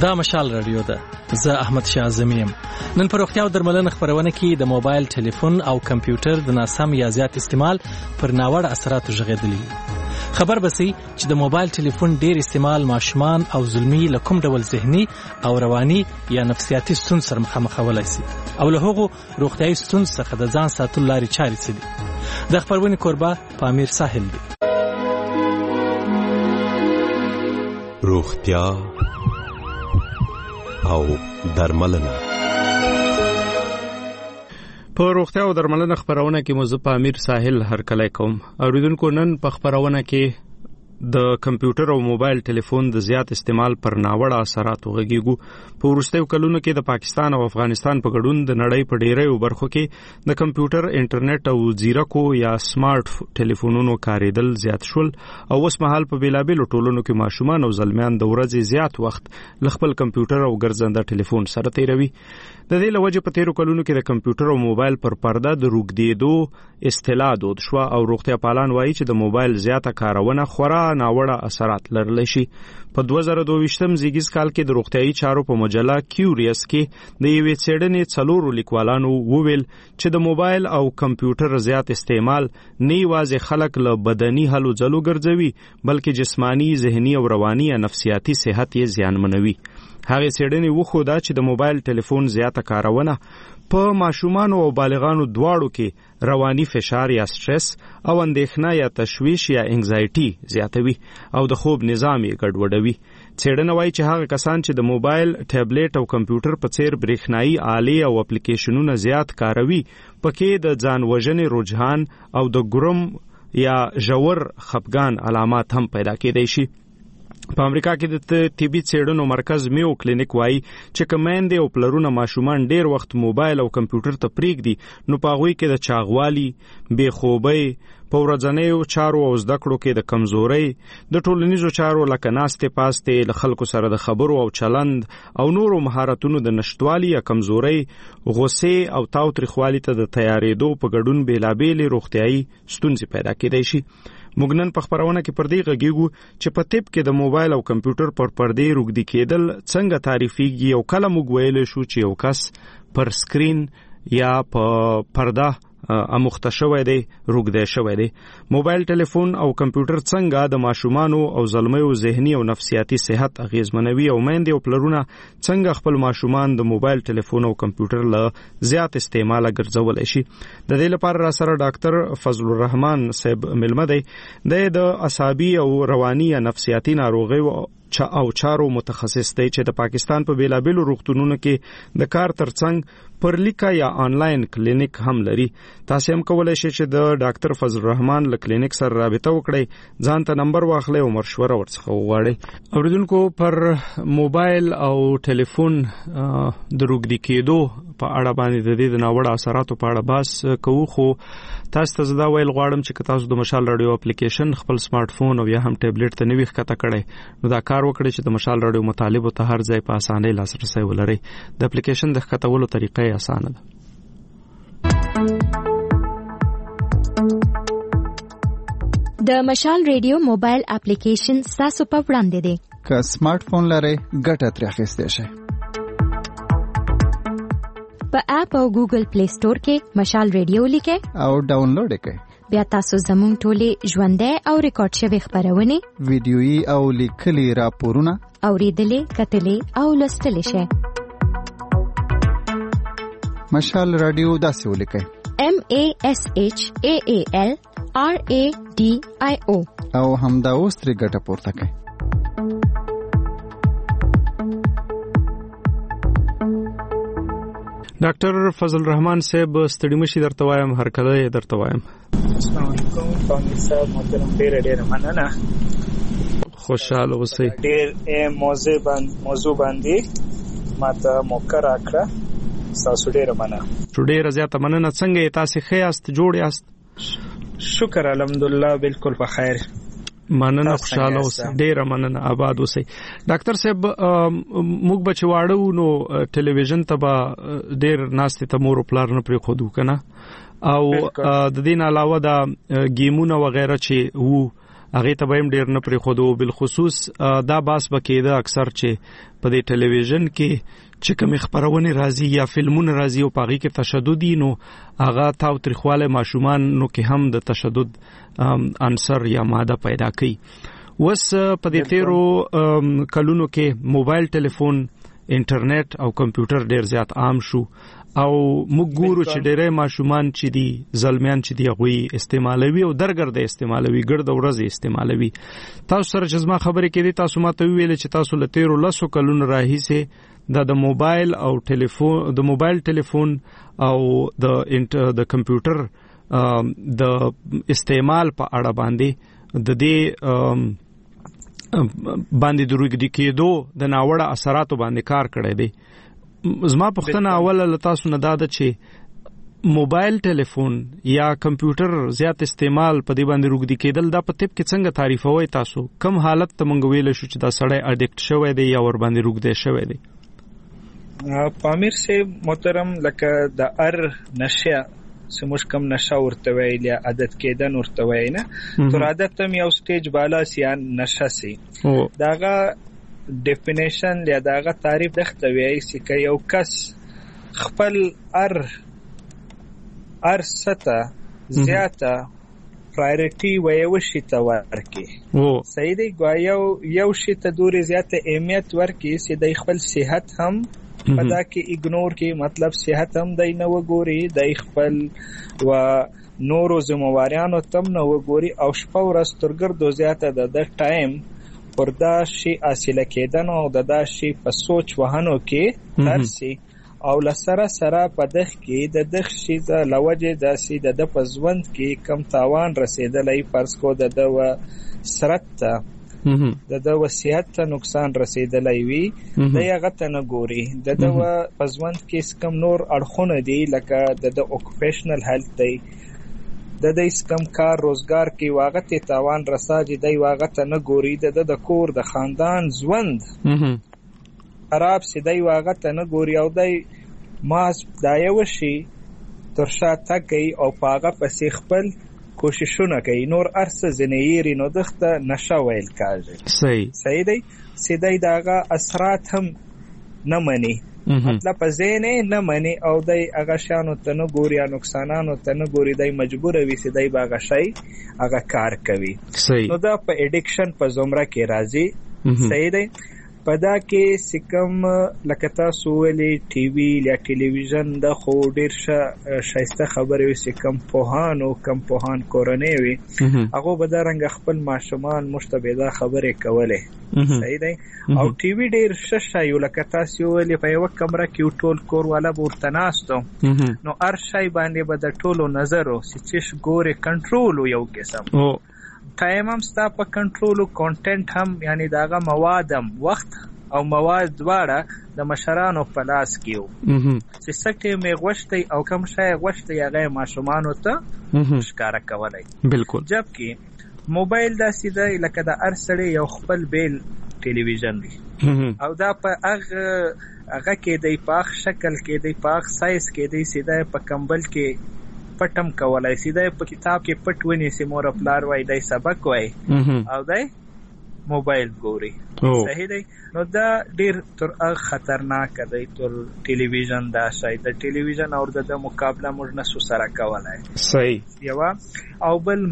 دا مشال رادیو ده. زه احمد شاه اعظمی یم. نن پر روغتیا او درملنه خبرونه کې د موبایل ټلیفون او کمپیوټر د ناسم یا زیات استعمال پر ناوړه اثراتو ژغېدلی. خبر بسی چې د موبایل ټلیفون ډیر استعمال ماشومان او زلمی له کوم ډول ذهني او رواني یا نفسیاتي ستونزو سره مخامخولای شي او له هغو روغتیايي ستونزو څخه د ځان ساتلو لارې چارې څه دي. د خبرونې کوربه پامیر ساحل دی. روغتیا او درملنه. په روغتیا او درملنه خبرونه کې مو په امیر ساحل هرکلی کوم. اوریدونکو نن په خبرونه کې د کمپیوټر او موبایل ټلیفون د زیات استعمال پر ناوړه اثرات وغږیږو. په وروستیو کلونو کې د پاکستان او افغانستان په ګډون د نړۍ په ډیرو برخو کې د کمپیوټر، انټرنیټ او زیرکو یا سمارټ ټلیفونونو کاریدل زیات شول او اوس مهال په بیلابیلو ټولنو کې ماشومان او زلمیان د ورځې زیات وخت خپل کمپیوټر او ګرځنده ټلیفون سره تیروي. د دې لوجه په تیرو کلونو کې د کمپیوټر او موبایل پر پرده د روږدېدو اصطلاح دود شو او روغتیا پالان وایي چې د موبایل زیاته کارونه خورا ناوړه اثرات لرلی شي. په 2022 زیږیز کال کې د روغتیايي چارو په مجله کیوریس کې د یوې څېړنې 4 لیکوالانو وویل چې د موبایل او کمپیوټر زیات استعمال نه یوازې خلک له بدني هلو ځلو ګرځوي بلکې جسمانی، ذهني او رواني یا نفسیاتي صحت یې زیانمنوي. هغه څېړنې وښوده چې د موبایل ټلیفون زیاته کارونه په ماشومان او بالغانو دواړو کې رواني فشار یا سټرس او اندېښنه یا تشویش یا انگزایټي زیاتوي او د خوب نظام یې ګډوډوي. څېړنه وایي چې هغه کسان چې د موبایل، ټابلیټ او کمپیوټر په څیر برېښنایي آلې او اپلیکیشنونه زیات کاروي پکې د ځان وژنې رجحان او د ګرم یا ژور خپګان علامات هم پیدا کېدای شي. په امریکا کې د طبي څېړنو مرکز میو کلینیک وایي چې کمیندې او پلرونه ماشومان ډیر وخت موبایل او کمپیوټر ته پریږدي نو په هغوی کې د چاغوالي، بې خوبۍ، په ورځنیو چارو او زده کړو کې د کمزورۍ، د ټولنیزو چارو لکه ناستې پاستې، له خلکو سره د خبرو او چلند او نورو مهارتونو د نشتوالي یا کمزورۍ، غصې او تاوتریخوالي ته د تیارېدو په ګډون بېلابېلې روغتیايي ستونزې پیدا کېدای شي. موږ نن په خبرونه کې پر دې غږیږو چې په طب کې د موبایل او کمپیوټر پر پردې روږدي کېدل څنګه تعریفېږي او کله موږ ویلی شو چې یو کس پر سکرین یا په پرده اموخته شوی دی، روږدی شوی دی. موبایل ټلیفون او کمپیوټر څنګه د ماشومانو او زلمیو ذهني او نفسیاتي صحت اغیزمنوي او میندې او پلرونه څنګه خپل ماشومان د موبایل ټلیفون او کمپیوټر له زیات استعماله ګرځولی شي. د دې لپاره را سره ډاکټر فضل الرحمن صاحب ملمه دی. د عصبي او رواني یا نفسیاتي ناروغیو او چارو متخصص دی چې د پاکستان په بیلابیلو روغتونونو کې د کار ترڅنګ پر لیکه یا آنلاین کلینیک هم لري. تاسو هم کولای شئ چې د ډاکټر فضل الرحمن له کلینیک سره رابطه وکړئ، ځان ته نمبر واخلئ او مشوره ورڅخه وغواړئ. اوریدونکو پر موبایل او ټلیفون د روږدي کېدو په اړه باندې د دې د ناوړه اثراتو په اړه بحث کوو، خو تاسو ته زدا ویل غواړم چې تاسو د مشال رادیو اپلیکیشن خپل سمارټ فون او یا هم ټابلیټ ته نوی ښکته کړئ نو دا کار وکړئ چې د مشال رادیو مطالبو ته هر ځای په اسانۍ لاسرسی ولرئ. د اپلیکیشن د ښکتولو طریقه یې اسانه ده. د مشال رادیو موبایل اپلیکیشن تاسو په وړاندې دی. که سمارټ فون لرئ ګټه ترې اخیستی شئ. په اپ او ګوګل پلی سٹور کې مشال رادیو لیکئ او ډاونلوډ کړئ. بیا تاسو زموږ ټولې ژوندۍ او ریکارډ شوې خبرونه، ویډیويي او لیکلي راپورونه اوریدلې، کتلې او لوستلې شئ. مشال رادیو داسې ولیکئ: MASHAALRADIO او همدا اوس ترې ګټه پورته کړئ. ډاکټر فضل الرحمن صاحب ستړي مشي درته وایم، هرکله درته وایم. السلام علیکم پامیر صاحب، محترم ډېر مننه. خوشاله اوسئ. ډېر موضوع باندې ماته موقع راکړه، تاسو ډېر مننه. ډېر زیاته مننه. څنګه یې تاسو ښه یاست، جوړ یاست؟ شکر الحمدلله بالکل په خیر. مننه، خوشاله اوسئ. ډېر مننه، آباد اوسئ. ډاکټر صاحب موږ به چې واړه وو نو ټلویزیون ته به ډېر ناستې ته مور او پلار نه پرېښودو که نه، او د دې نه علاوه د ګیمونه وغیره چې وو هغه ته به هم ډیر نه پرې خودو. بالخصوص دا باس بکیده اکثر چې په دې ټلویزیون کې چې کوم خبرونه راځي یا فلمونه راځي او پاغي کې تشدد نو هغه تاو تریخواله ماشومان نو کې هم د تشدد عنصر یا ماده پیدا کوي. وس په دې تیرو کلونو کې موبایل ټلیفون، انټرنیټ او کمپیوټر ډیر زیات عام شو او موږ ګورو چې ډېرې ماشومان چې دي زلمیان چې دي غوي استعمالوي او درګرده استعمالوي، ګرد ورځ استعمالوي. تاسو سره چې زما خبرې کړي تاسو ماته ویل چې تاسو لته لسو کلونو راهیسه د موبایل او ټلیفون د موبایل ټلیفون او د کمپیوټر د استعمال په اړه باندې د دې باندې دروګ دي کېدو د ناوړه اثراتو باندې کار کړی دی. زما پوښتنه اوله له تاسو نه دا ده چې موبایل ټلیفون یا کمپیوټر زیات استعمال په دې باندې روګ دي کېدل دا په طب کې څنګه تعریفوي تاسو؟ کوم حالت ته مونږ ویل شو چې دا سړی اډیکټ شوی دی یا ور باندې روګ دی شوی دی؟ پامیر سے محترم لکه د ار نشه سموش کم نشه ورته ویل یا عادت کېدن ورته ویل نه تر عادت هم یو سټیج بالا سیان نشه سي داغه ډیفینیشن یا داغه تعریف دغه وی چې یو کس خپل ار ستا زیاته پرایورټي ویوشي ته ورکی صحیح دی ګویا یو شی ته دوری زیاته اهمیت ورکی چې د خپل صحت هم پدا کې اګنور کې مطلب صحت هم دای نه وګوري د خپل و نورو ذمہواریانو تم نه وګوري او شپه ورځ ترګردو زیاته د ټایم پر دا شی حاصله کېدن او دا شی په سوچ وهانو کې ترسي او لسره سره په دغ کې د دغ شی د لوجه د سي د پزوند کې کم تاوان رسیدلای پرس کو د و سرت د وصیت ته نقصان رسیدلای وي د هغه ته نه ګوري د پزوند کې کم نور اړخونه دي لکه د اوکوپیشنل هیلث دی د کم کار روزګار کې واغته تاوان رساجي دی واغته نه ګوري د کور د خاندان ژوند خراب سي دی واغته نه ګوري او دی ماس دایو شي ترشا تکي او پاغه پسې خپل کوششونه کوي نور ارسه زنیری نو دغه نشه ویل کاږي. صحیح دی سیدای داغه اثرات هم نه مني مطلب زینه نه مني او دای هغه شانو ته نه ګوري یا نقصانانو ته نه ګوري دای مجبور وي سیدای باغه شي هغه کار کوي. نو دا په اډیکشن په زمره کې راځي. صحیح دی پدا کې سکم لکتا سوولی ټي وی یا ټلویزیون د خو ډیر شایسته خبرې وي سکم پوهان او کم پوهان کورنۍ وي هغه به دا رنګ خپل ماشومان مشتبه خبرې کوله. صحیح دی او ټي وی ډیر ششه یو لکتا سوولی په یو کمره کې ټول کور والا ورته ناستو نو هر شای باندې به د ټولو نظر او چې ګوره کنټرول یو قسم ټایم هم ستا په کنټرول او کانټینټ هم یعنی داغه مواد هم وخت او مواد دواړه د مشرانو په لاس کې وو چې سکه مې غوښتي او کم شای غوښتي هغه ماشومانو ته ښکارا کولای. بالکل جبکه موبایل دا سیده لکه د ارسړې یو خپل بیل ټلویزیون دی او دا په هغه کې د پاک شکل کې د پاک سایز کې د سیده په کمبل کې پټم کولای سیده په کتاب کې پټ ونی سي مور پلار وای دای سبق وای او دای موبایل ګوري. صحیح دی نو دا ډیر تر خطرناک دی تر ټلویزیون دا شای د ټلویزیون او د مقابله موږ نه سره کولای. صحیح یو او بل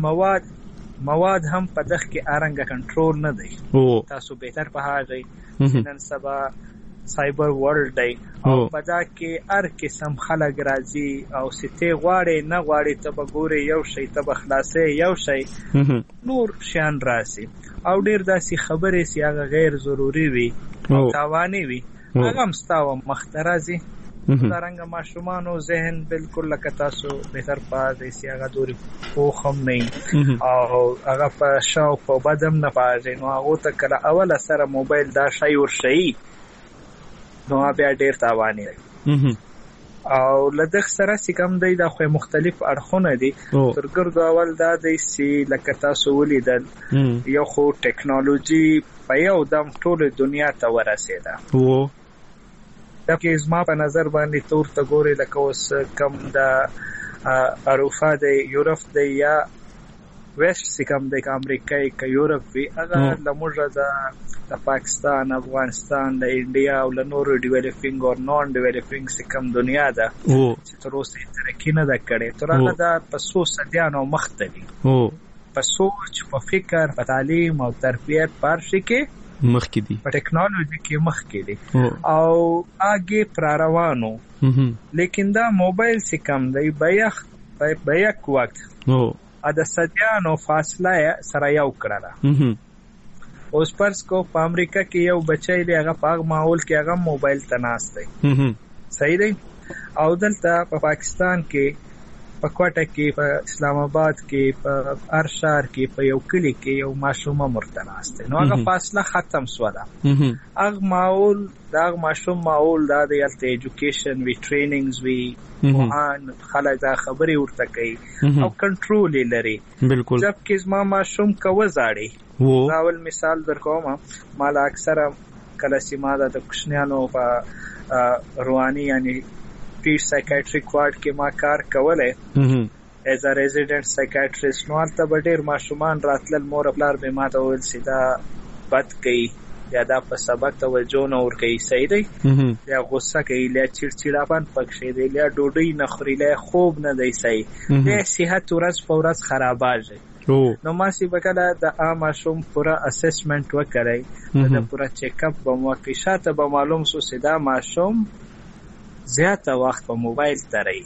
مواد هم په دغه کې ارنګ کنټرول نه دی تاسو بهتر په هغه نن سبا سایبر ورلد دی او پدا کې هر قسم خلک راځي او سته غواړي نه غواړي ته وګوري یو شی ته بخلاصې یو شی نور شان راسي او ډیر داسي خبرې سي هغه غیر ضروری وي او تاواني وي هغه مستاو مخترازي دارنګ ماشومانو ذهن بالکل لکه تاسو بهتر پاتې سي هغه دوري پوخم نه او هغه په شاو په بدم نه پاتې نو هغه ته کله اول سره موبایل دا شی ور شي نو بیا ډیر تاواني او لدغ سره سکم دی دا خو مختلف اړخونه دي ترګردو اول دا دی سي لکه تاسو ولیدل یو خو ټیکنالوژي په یو دم ټول دنیا ته ورسېده دا کې زما په نظر باندې تور ته ګوري لکه اوس کم د اروپا د یورپ د یا ویسټ سکم د امریکای ک یورپ وی هغه لموږه د پاکستان افغانستان د انډیا او له نورو ډیولپینګ او نون ډیولپینګ سکم دنیا ده چې تر اوسه ترقی نه ده کړې تر هغه د پسو صدیانو مختلي په سوچ په فکر په تعلیم او تربیت پارشي کې مخکې دي په ټیکنالوژي کې مخکې دي او اگې پر روانو لیکن دا موبایل سکم دی بیک وخت ا د صدیانو فاصله سره یو کړه اوس پرس کو په امریکا کې یو بچی دی هغه په ماحول کې هغه موبایل ته ناست دی صحیح دی او دلته په پاکستان کې په کوټه کې په اسلام آباد کې په ارشار کې په یو کلی کې یو ماشوم مرته ناست دی نو هغه فاصله ختم شو ده هغه ماحول دا ماشوم ماحول دا د ایجوکیشن وی ټرینینګز وی ان خلک دا خبري ورته کوي او کنټرول لري بالکل ځکه زما ماشوم کوه زاړي راول مثال درکوم مال اکثر کله سیمه د کوشنیانو په رواني یعنی پیش سایکیاټریک وارډ کې ما کار کولای as a resident psychiatrist نو البته به ډیر ماشومان راتلل مور خپل به ما ته ویل سیدا بد کوي یا دا په سبق توجه نه ور کوي صحیح دی یا غوسه کوي یا چیرچیراپن پکښې دی یا ډوډۍ نه خوري لا خوب نه دی صحیح د صحت ورځ په ورځ خراباږي نو ما سی بکله د عام شوم پورا اسسمنت وکړای د پورا چیک اپ به مو کې شاته به معلوم سو سیدا ماشوم زیاته وخت په موبایل تري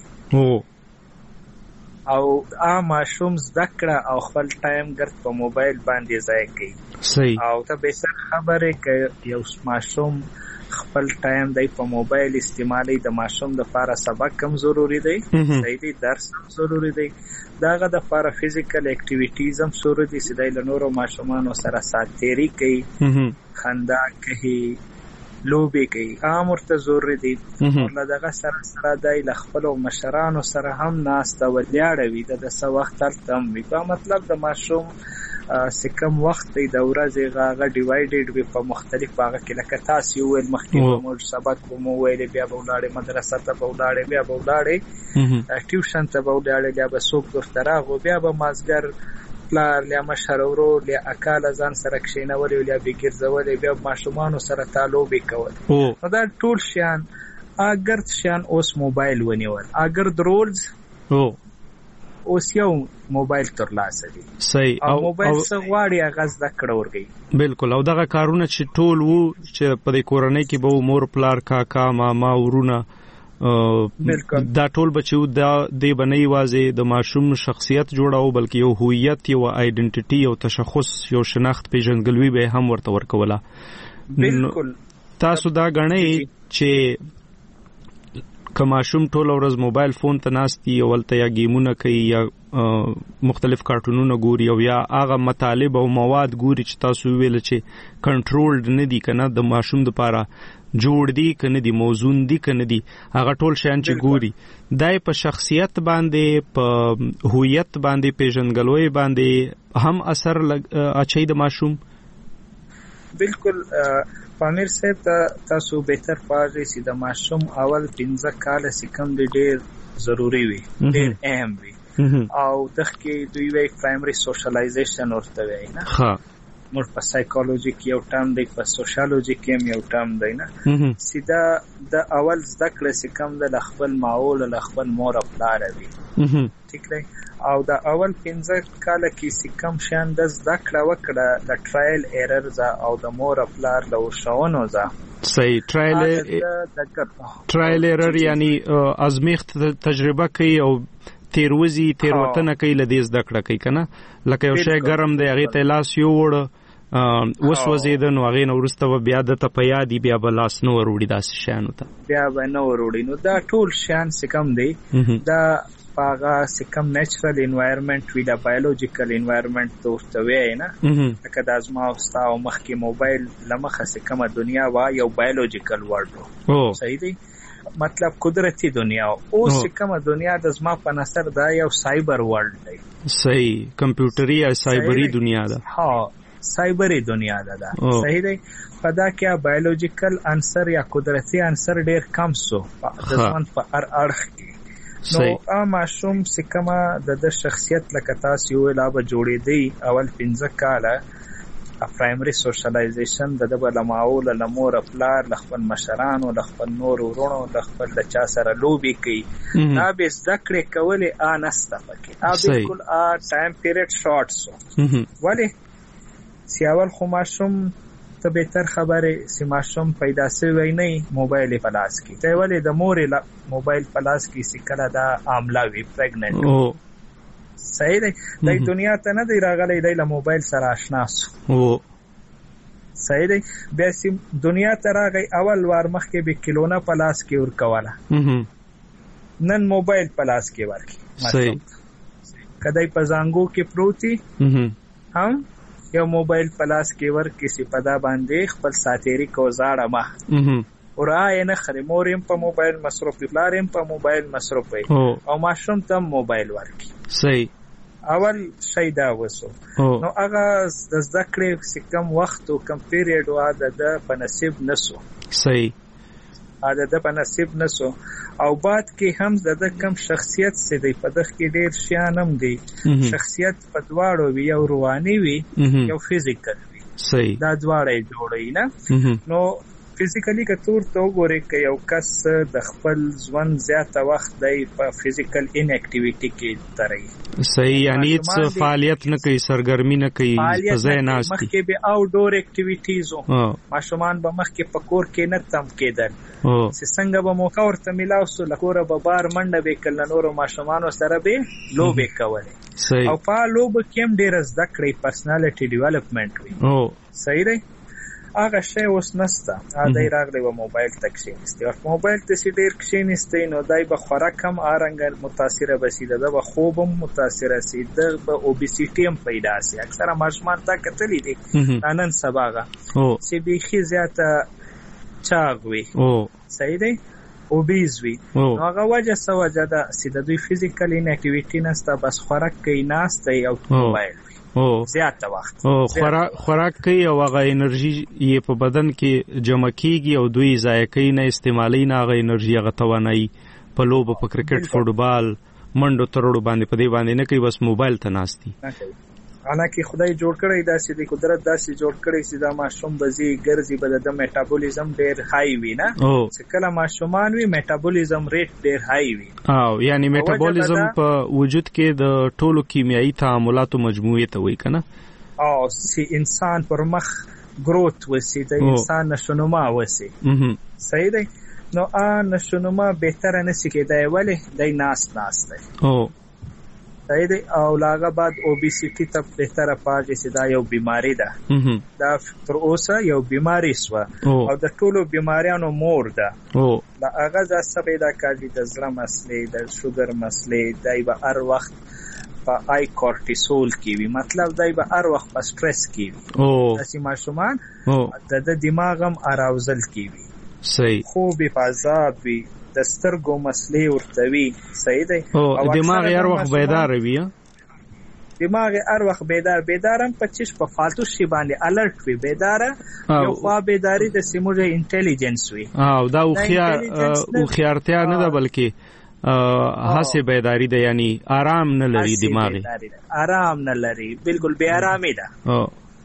او ماشوم ذکر او خپل ټایم ګرځ په موبایل باندې ضایع کوي صحیح او ته به سر خبره کوي یو ماشوم خپل ټایم دی په موبایل استعمالي د ماشوم د لپاره سبق کم ضروری دی صحیح دی درس هم ضروری دی داغه د لپاره فزیکل اکټیویټیز هم ضروری دي چې د نورو ماشومانو سره ساتيري کوي خندا کوي لوبي کوي امرته ضروری دي ورله دغه سره دای ل خپل مشرانو سره هم ناسته ولیاړوي د څه وخت تم وي په مطلب د ماشوم سکم وخت دی د ورځې غاغه ډیوایډډ وي په مختلف باغ کې لکه تاسو ویل مخکې موږ سبق مو ویل بیا به ولاړې مدرسې ته به ولاړې بیا به ولاړې ټیوشن ته به ولاړې بیا به څوک درتراغو بیا به مازګر پلار لیا مشرورو لیا اکاله ځان سره کښینولې لیا بګرځولې بیا ماشومان سره تعلق وکول نو دا ټول شیان اگر شیان اوس موبایل ونیول اگر درولز اوس یو موبایل تر لاسه دي صحیح او موبایل څه غواړي هغه زده کړه ورګي بالکل او دغه کارونه چې ټول وو چې په دې کورنۍ کې به مور پلار کاکا ماما ورونه دا ټول بچو دا دی بنئ وازه د ماشوم شخصیت جوړاو بلکې یو هویت یو آیډنټیټي یو تشخص یو شناخت پیژندګلوي به هم ورته ورکوله بالکل تاسو دا غنئ چې کماشوم ټول ورځ موبایل فون ته ناشتي ولته یا گیمونه کوي یا مختلف کارټونونه ګوري او یا هغه مطالب او مواد ګوري چې تاسو ویل چې کنټرولډ نه دي کنه د ماشوم لپاره جوړ دي کنه دي موزون دي کنه دي هغه ټول شیان چې ګوري دای په شخصیت باندې په هویت باندې پیژنګلوي باندې هم اثر اچي د ماشوم بالکل پامیر صاحب تاسو بهتر پاره سي د ماشوم اول 15 کال سکم ډېر ضروری وي ډېر اهم وي او دغه دوی وی پرایمری سوشلایزیشن ورته وي نه ها موږ په سایکولوژي کې یو ټرم دی په سوشیالوژي کې یو ټرم دی نه سیدا د اول ذکر سکم د خپل ماحول له خپل مور خپل وي ٹھیک دی او د اول 15 کال کې سکم شان د ذکر وکړه د ټرایل ایررز او د مور خپل له شاونو ځه صحیح ټرایل ایرر یعنی ازمیخت تجربه کوي او تیروزی تیروتنه کوي لدې زده کړه کوي کنه لکه یو شی ګرم دی هغه ته لاس یو وړ وسوځید نو هغه نو ورسته بیا د ته پیادي بیا بلاس نو وروړي داسې شیانو ته بیا به نو وروړي نو دا ټول شیان سکم دی دا پاغه سکم نیچرل انوایرنمنت وی دا بایولوژیکل انوایرنمنت ورته وی نه لکه د ازما او ستاسو مخکې موبایل لمخه سکم دنیا وا یو بایولوژیکل ورډ صحیح دی مطلب قدرتی دنیا او سکم دنیا د زما په نظر دا یو سایبر ورلد دی صحیح کمپیوټري یا سایبری دنیا ده ها سایبری دنیا ده صحیح دی پدا کې بایولوژیکل عنصر یا قدرتی عنصر ډیر کم سو د ځوان په اړه کې نو ماشوم چې کومه د شخصیت لکه تاسو ویل به جوړېدی اول 15 کاله پرایمري سوشلایزیشن د بلماول لمور پلار لخپل مشرانو لخپل نور ورونو لخپل د چا سره لوبي کوي دا به ذکر کولې انسته پکې بالکل ټایم پیریډ شارټ سو ولی سیاول خو ماشوم ته بهتر خبره سی ماشوم پیدا شوی نه موبایل په لاس کې ته ولې د مورې موبایل په لاس کې سی کله دا عامله وی پریګننټ صحیح دی د دنیا ته نه دی راغلی دی له موبایل سره آشنا سو صحیح دی بیا سی دنیا ته راغی اول وار مخکې به کیلونه په لاس کې ور کوله نن موبایل په لاس کې ورکی صحیح کدی په زنګو کې پروتي هم یو موبایل پلاس کې ور کسی پدا باندې خپل ساتيري کو زاړه ما اورای نه خري موریم په موبایل مصرف پلاریم په موبایل مصرف او ماشوم ته موبایل ورکی صحیح اول شي دا وسو نو هغه د ذکر کم وخت او کم پیریډ واده د په نصیب نسو صحیح اده د په نصیب نسو او بعد کې هم د کم شخصیت سي د پدخ کې ډیر شیانم دي شخصیت په دواړو وی او رواني وی یو فزیکل وی صحیح دا دواړه جوړی نه نو فزیکلی کتور ته وګورئ ک یو کس د خپل ژوند زیاته وخت دی په فزیکل ان اکټیویټی کې تري صحیح یعنی څه فعالیت نه کوي سرګرمی نه کوي په ځای نه استي مخکې به آوټ ډور اکټیویټیز ماشومان به مخکې پکور کې نه تم کېدل چې څنګه به موقع ورته ملاو سو لکوره به بار منډه به کله نورو ماشومان سره به لوبې کولې او په لوب کې هم ډېر زده کړې پرسنالټي ډیولپمنٹ وي صحیح دی هغه شی اوس نسته دای راغلی و موبایل تکشینستی او موبایل ته سي ډیر کښینستی نو دای به خوراک هم آرنګ متاثر بسیده ده به خوب هم متاثر سي ده به اوبیسیټي هم پیدا سي اکثره ماشومان تا کتلی دي نن سباغه سي بيخي زیاته چاغ وي صحیح دی اوبیز وي هغه وجه سوجه ده سي د دوی فزیکل ان اکټیویټی نسته بس خوراک کوي ناسته او موبایل زیاته وخت خوراک کوي او هغه انرژي یې په بدن کې جمع کیږي او دوی ضایع کوي نه استعمالي نه هغه انرژي هغه توانایي په لوبه په کرکټ فوټبال منډو ترړو باندې په دې باندې نه کوي بس موبایل ته ناستي حالانکه خدای جوړ کړی داسې د قدرت داسې جوړ کړی چې دا ماشوم بزی ګرځي بل د میټابولیزم ډیر های وي نه چې کله ماشومان وي میټابولیزم ریټ ډیر های وي او یعنی میټابولیزم په وجود کې د ټولو کیمیاوي تعاملاتو مجموعه ته وایي کنه او سی انسان پر مخ گروث وسی د انسان نشونما وسی صحیح دی نو نشونما بهتر نه سي کېدای ولې د ناس دی صحیح دی او لاغه بعد اوبیسیټی ته بهتره پاږي چې دا یو بیماری ده دا تر اوسه یو بیماری سو او د ټولو بیماریانو مور ده دا هغه ځکه پیدا کوي د زړه مسلې د شوګر مسلې دای به هر وخت په آی کورټیسول کې وي مطلب دای به هر وخت په سټرس کې وي داسې ماشومان د دماغ هم اراوزل کې وي صحیح خوب په عذاب وي د سترګو مسلې ورته وي صحیح دی او دماغ هر وخت بیدار وي دماغ هر وخت بیدار هم پچیش په فالتو شی باندې الرټ وي بیدار یو خوا بیداری د سیموجه انټيليجنس وي او دا خيارتیا نه ده بلکې هڅه بیداری ده یعنی آرام نه لري دماغ آرام نه لري بالکل بے آرامی ده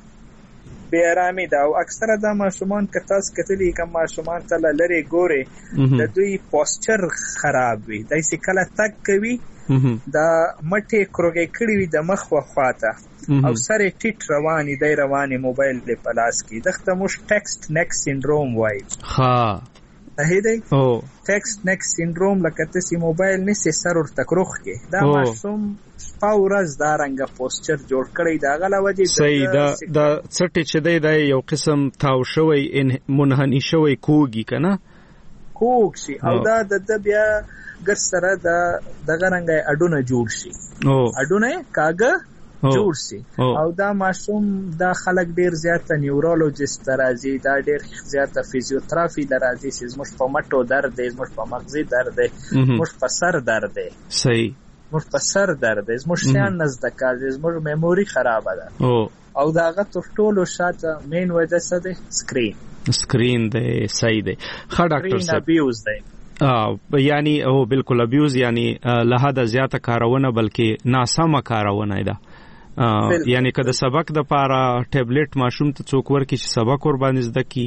بے آرامی ده او اکثره د ماشومان کتاس کتلی کوم ماشومان ته لری ګوري د دوی پوسچر خراب وي دای سې کله تک کوي دا مټه کروګې کړی وي د مخ وخواته او سره ټیټ رواني موبایل په پلاس کې دغه مش ټیکسټ نیک سینډروم وای صحیح دی ټیکسټ نیک سینډروم لکه ته موبایل نسې سر ور تکروخ کې دا ماشوم پاورز دا رنګه پوسچر جوړ کړی دا غلا وجه صحیح دا څټ چې دی یو قسم تاو شوی منحنی شوی کوګی کنه کوګ شي او دا د بیا ګر سره د غرنګ اډونه جوړ شي اډونه کاګه جوړ شي او دا ماشوم دا خلک ډیر زیاته نیورولوژیست راځي دا ډیر زیاته فزیوتراپی راځي چې زموږ په مټو درد دی زموږ په مغزي درد دی زموږ په سر درد دی صحیح زموږ په سر درد دی زموږ شیان نزد کار دی زموږ میموري خراب ده او داغه تر ټولو شاته مین وجه څه دی سکرین دی صحیح دی ښه ډاکټر صاحب ابیوز دی یعنی او بالکل ابیوز یعنی له حد زیاته کارونه بلکې ناسمه کارونه ده. یعنی که د سبق د پاره ټابلیټ ماشوم ته څوک ورکړي چې سبق ور باندې زده کی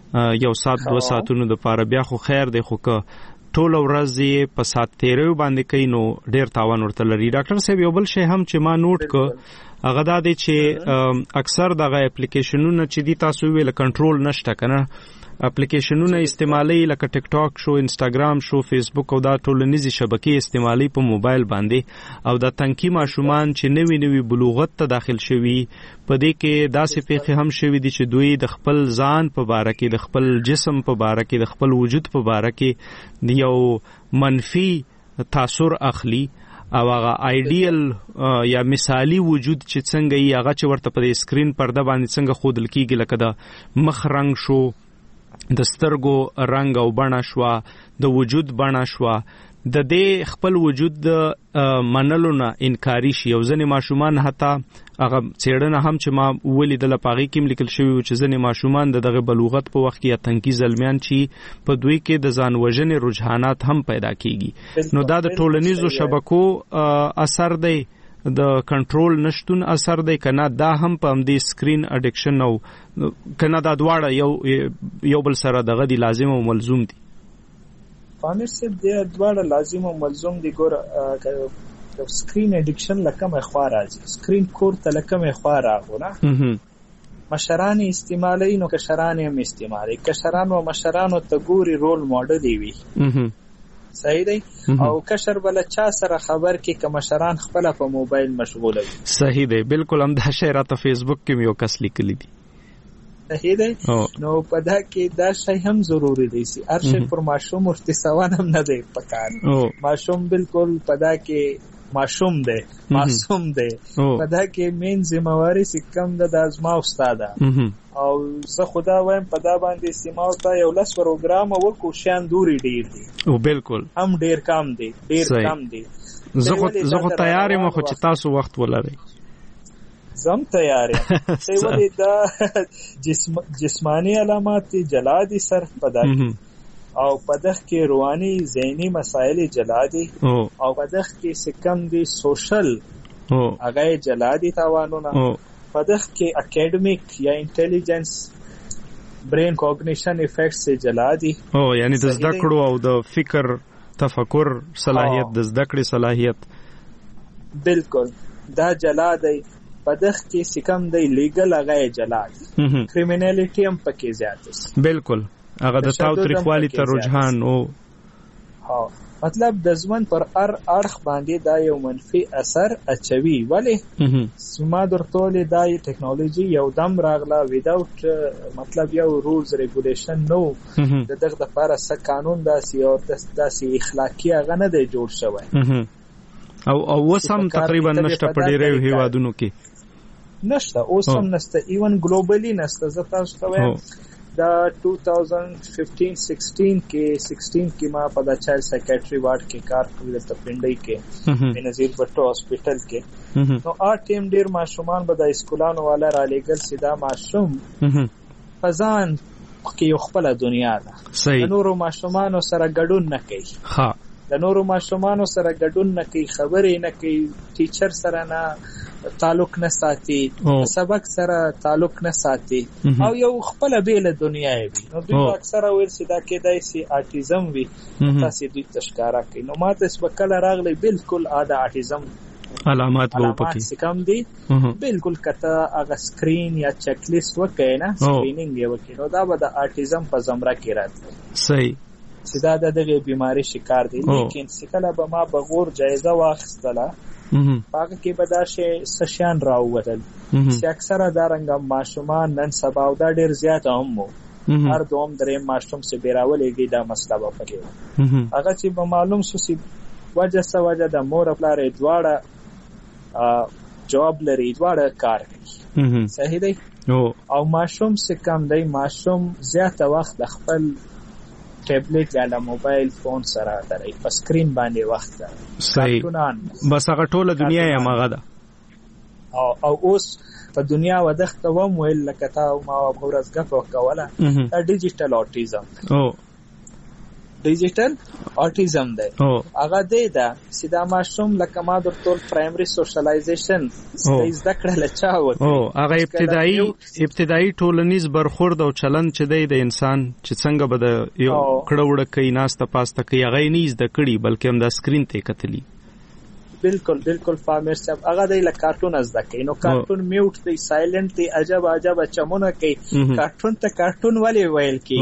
1 ساعت 2 ساعتونو د پاره بیا خو خیر دی، خو که ټول ورځ یې په سات تیرو باندې کوي نو ډیر تاوان ورته لري. ډاکټر صاحب یو بل شی هم چې ما نوٹ ک هغه دا دی چې اکثر دغه اپلیکیشنونه چې دي تاسو ویل کنټرول نشته کنه، اپلیکیشنونه استعمالي لکه ټیک ټاک شو، انستاګرام شو، فیسبوک او دا ټولنیزې شبکې استعمالي په موبایل باندې، او دا تنکی ماشومان چې نوی بلوغت ته داخل شوي په دې کې داسې پیښې هم شوي دي چې دوی د خپل ځان په باره کې، د خپل جسم په باره کې، د خپل وجود په باره کې یو منفي تاثر اخلي، او هغه آیډیل یا مثالی وجود چې څنګه یې هغه چې ورته په سکرین پرده باندې څنګه ښودل کیږي، لکه د مخ رنګ شو، د سترګو رنگ او بڼه شوه، د وجود بڼه شوه، د دې خپل وجود د منلو نه انکاری شي. او ځینې ماشومان حتی هغه څېړنه هم چې ما ولیدله په هغې کې هم لیکل شوي و چې ځینې ماشومان د دغه بلوغت په وخت کې یا تنکي زلمیان چې په دوی کې د ځان وژنې رجحانات هم پیدا کیږي. نو دا د ټولنیزو شبکو اثر دی، د کنټرول نشتون اثر دی، کنه دا هم په همدې سکرین اډکشن او کنه دا دواړه یو بل سره دغه دی لازم او ملزوم دي؟ پامیر صاحب د دواړه لازم او ملزوم دي. ګوره سکرین اډکشن لکه مې خوا راځي، سکرین کور ته لکه مې خوا راغو نه، مشران استعمالي نو کشران هم استعمالي، کشران او مشرانو ته ګوري رول ماډل وي، صحیح دی. او کشر بل چا سره خبر کې که مشران خپل په موبایل مشغوله وي، صحیح دی. بالکل هم دا شی راته فیسبوک کې یو کس لیکلی دی، صحیح دی. نو په دا کې دا شی هم ضروری دی چې هر شی پر ماشوم ورتسوان هم نه دی پکار. ماشوم بالکل په دا کې معصوم دی، معصوم دی. په دا کې مین ذمہواری چې کم ده د ازما استاده، او زه خدا وایم په دا باندې استعمال ته یو لس پروګرام وکړو شان دوری ډیر دی، او بالکل هم ډیر کم دی، ډیر کم دی. زه خو تیار یم خو چې تاسو وخت ولرئ. زم تیار یم. څه ولې دا جسمانی علامات جلا دي صرف په دا او په دغه کې رواني ذهني مسائل جلا دي، او په دغه کې سکم دي سوشل هغه جلا دي تاوانونه، په دغه کې اکیډمیک یا انټيليجنس برین کوګنیشن افیکټس جلا دي. یعنی د زده کړو او د فکر تفکر صلاحیت، د زده کړې صلاحیت بالکل دا جلا دی. په دغه کې سکم دی لیګل هغه جلا دي، کریمینالیټي هم پکې زیات دي. بالکل هغه د تاوتریخوالي ته رجحان او مطلب د ځوان پر اړخ باندې دا یو منفي اثر اچوي. ولې ما درته دا ټیکنالوژي یو دم راغله ویداوت مطلب یو رولز ریګولیشن نو د دغه لپاره څه قانون داسې اخلاقی هغه نه دی جوړ شوی، او وسم تقریبا نشته په ډیرو هیوادونو کې نشته، اوس هم نشته، ایون ګلوبلی نشته. زه تاسو ته وایم دا 2015-16 کې ما په د چایلډ سایکیټری وارډ کې کار کړی د پنډۍ کې بنظیر بټو هاسپټل کې. نو ټیم ډیر ماشومان به د اسکولانو والا را لېږل سیدا ماشوم فزان کې یو خپل دنیا ده، د نورو ماشومانو سره ګډون نه کوي، د نورو ماشومانو سره ګډون نه کوي، خبرې نه کوي، ټیچر سره نه تعلق نه ساتي، سبق سره تعلق نه ساتي، او یو خپل بیل دنیا وي. نو دوی اکثره ویل چې دا کېدای شي اټیزم وي، تاسو دوی تشکارا کوي. نو ماته سبکل راغلی بالکل دا اټیزم علامات وو پکې کم دي. بالکل کته هغه سکرین یا چیک لیست وکړي نه سکرینینګ یې وکړي، نو دا به د اټیزم په زمره کې راځي. صحیح چې دا دغه بیماری شکار دي. لیکن سکله به ما بغور جایزه واخیستله، پاکه کې به دا سشیان راووتل چې اکثره دا رنګ ماشومان نن سبا او دا ډیر زیات هم وو، هر دوم درې ماشوم سے بیراولېږي دا مسله به پکې هغه چې به معلوم سو چې وجه د مور پلار دواړه جواب لري، دواړه کار کوي، صحیح دی. او ماشوم سے کم دی، ماشوم زیاته وخت خپل ټابلیټ یا موبایل فون سره درې په سکرین باندې وخت ده، صحیح. بس هغه ټوله دنیا یې هغه ده. او اوس په دنیا ودغه وم ویل لکه تا ما ورځ غف وکوله دا ډیجیټل اوټیزم. ډیجیټل اوټیزم دی. هغه دی دا چې دا ماشوم لکه ما درته پرایمري سوشلایزیشن زده کړه لچا وته هغه ابتدایي ټولنیز برخورد او چلند چې دی د انسان چې څنګه به د یو کړه وړه کوي ناسته پاسته کوي هغه نه زده کړي بلکې هم د سکرین ته کتلی. بالکل فامر صاحب هغه د کارټون زده کوي. نو کارټون میوټ دی سایلنت دی عجب چمونه کوي. کارټون ته کارټون ولې ویل کی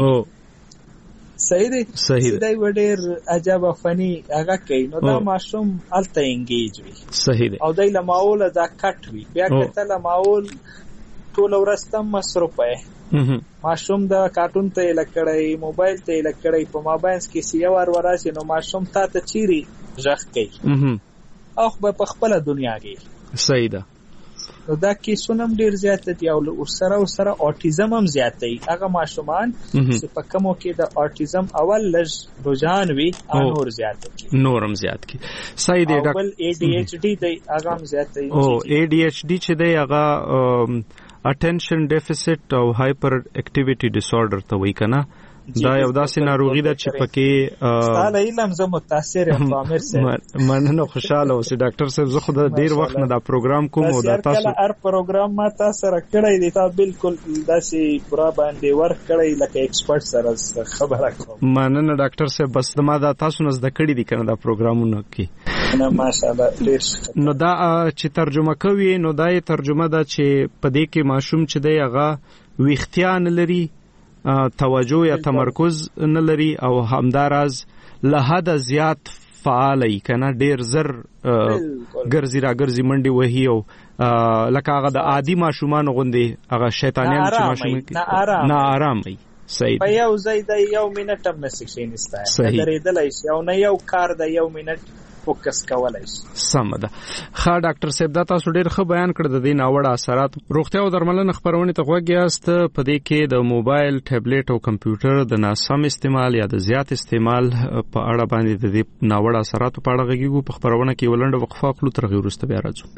صحیح دی دا وړر عجب فنی هغه کوي. نو دا ماشوم الته انګیج وي صحیح دی او دای له ماول دا کټ وي بیا کته له ماول ټول ورستم مصرف وي. ماشوم دا کارټون ته لکړی موبایل ته لکړی په موبایل کې سیوار وراسي نو ماشوم ته چیرې ځخ کوي او په خپل دنیا کې صحیح ده. نو دا کیسونه ډیر زیات دي او سره اوټیزم هم زیات دی. هغه ماشومان چې په کومو کې د اوټیزم اول لږ رجحان وي نور زیات دي نورم زیات کی صحیح دی. اول ADHD دی هغه هم زیات دی. ADHD چې دی هغه attention deficit او hyper activity disorder ته وایي کنه. دا یو داسې ناروغي ده چې پکې ستاسو علم زه متاثر یم عامر صاحب. مننه خوشاله اوسې ډاکټر صاحب. زه خو د ډیر وخت نه دا پروګرام کوم او دا تاسو هر پروګرام ما تاسو سره کړی دی تا بالکل داسې پورا باندې ورک کړی لکه ایکسپرټ سره خبره کوم. مننه ډاکټر صاحب. بس ما دا تاسو نه زده کړی دي کنه دا پروګرامونه کې نه ماشاءالله ډیر. نو دا چې ترجمه کوي نو دا ترجمه ده چې په دې کې ماشوم چې دی هغه ویختیان لري توجه یا تمرکز نه لري او همداراز له حد زیات فعال ای کنه ډیر زر ګرځي را ګرځي منډي وهي او لکه هغه د عادي ماشومان غوندي هغه شیطانیان چې ماشوم نه آرام وي. صحیح. په یو ځای د یو منټ هم نشي نسته درېدلای شي او نه یو کار د یو منټ فوکس کولای شي. سم ده. ښه ډاکټر صاحب دا تاسو ډیر ښه بیان کړ د دې ناوړه اثرات. روغتیا او درملنه خبرونه ته غوږ یاست. په دې کې د موبایل ټابلیټ او کمپیوټر د ناسم استعمال یا د زیات استعمال په اړه باندې د دې ناوړه اثرات په اړه غږیږو. په خبرونه کې ولنډه وقفه خپل تر غیر وروسته بیا راځو.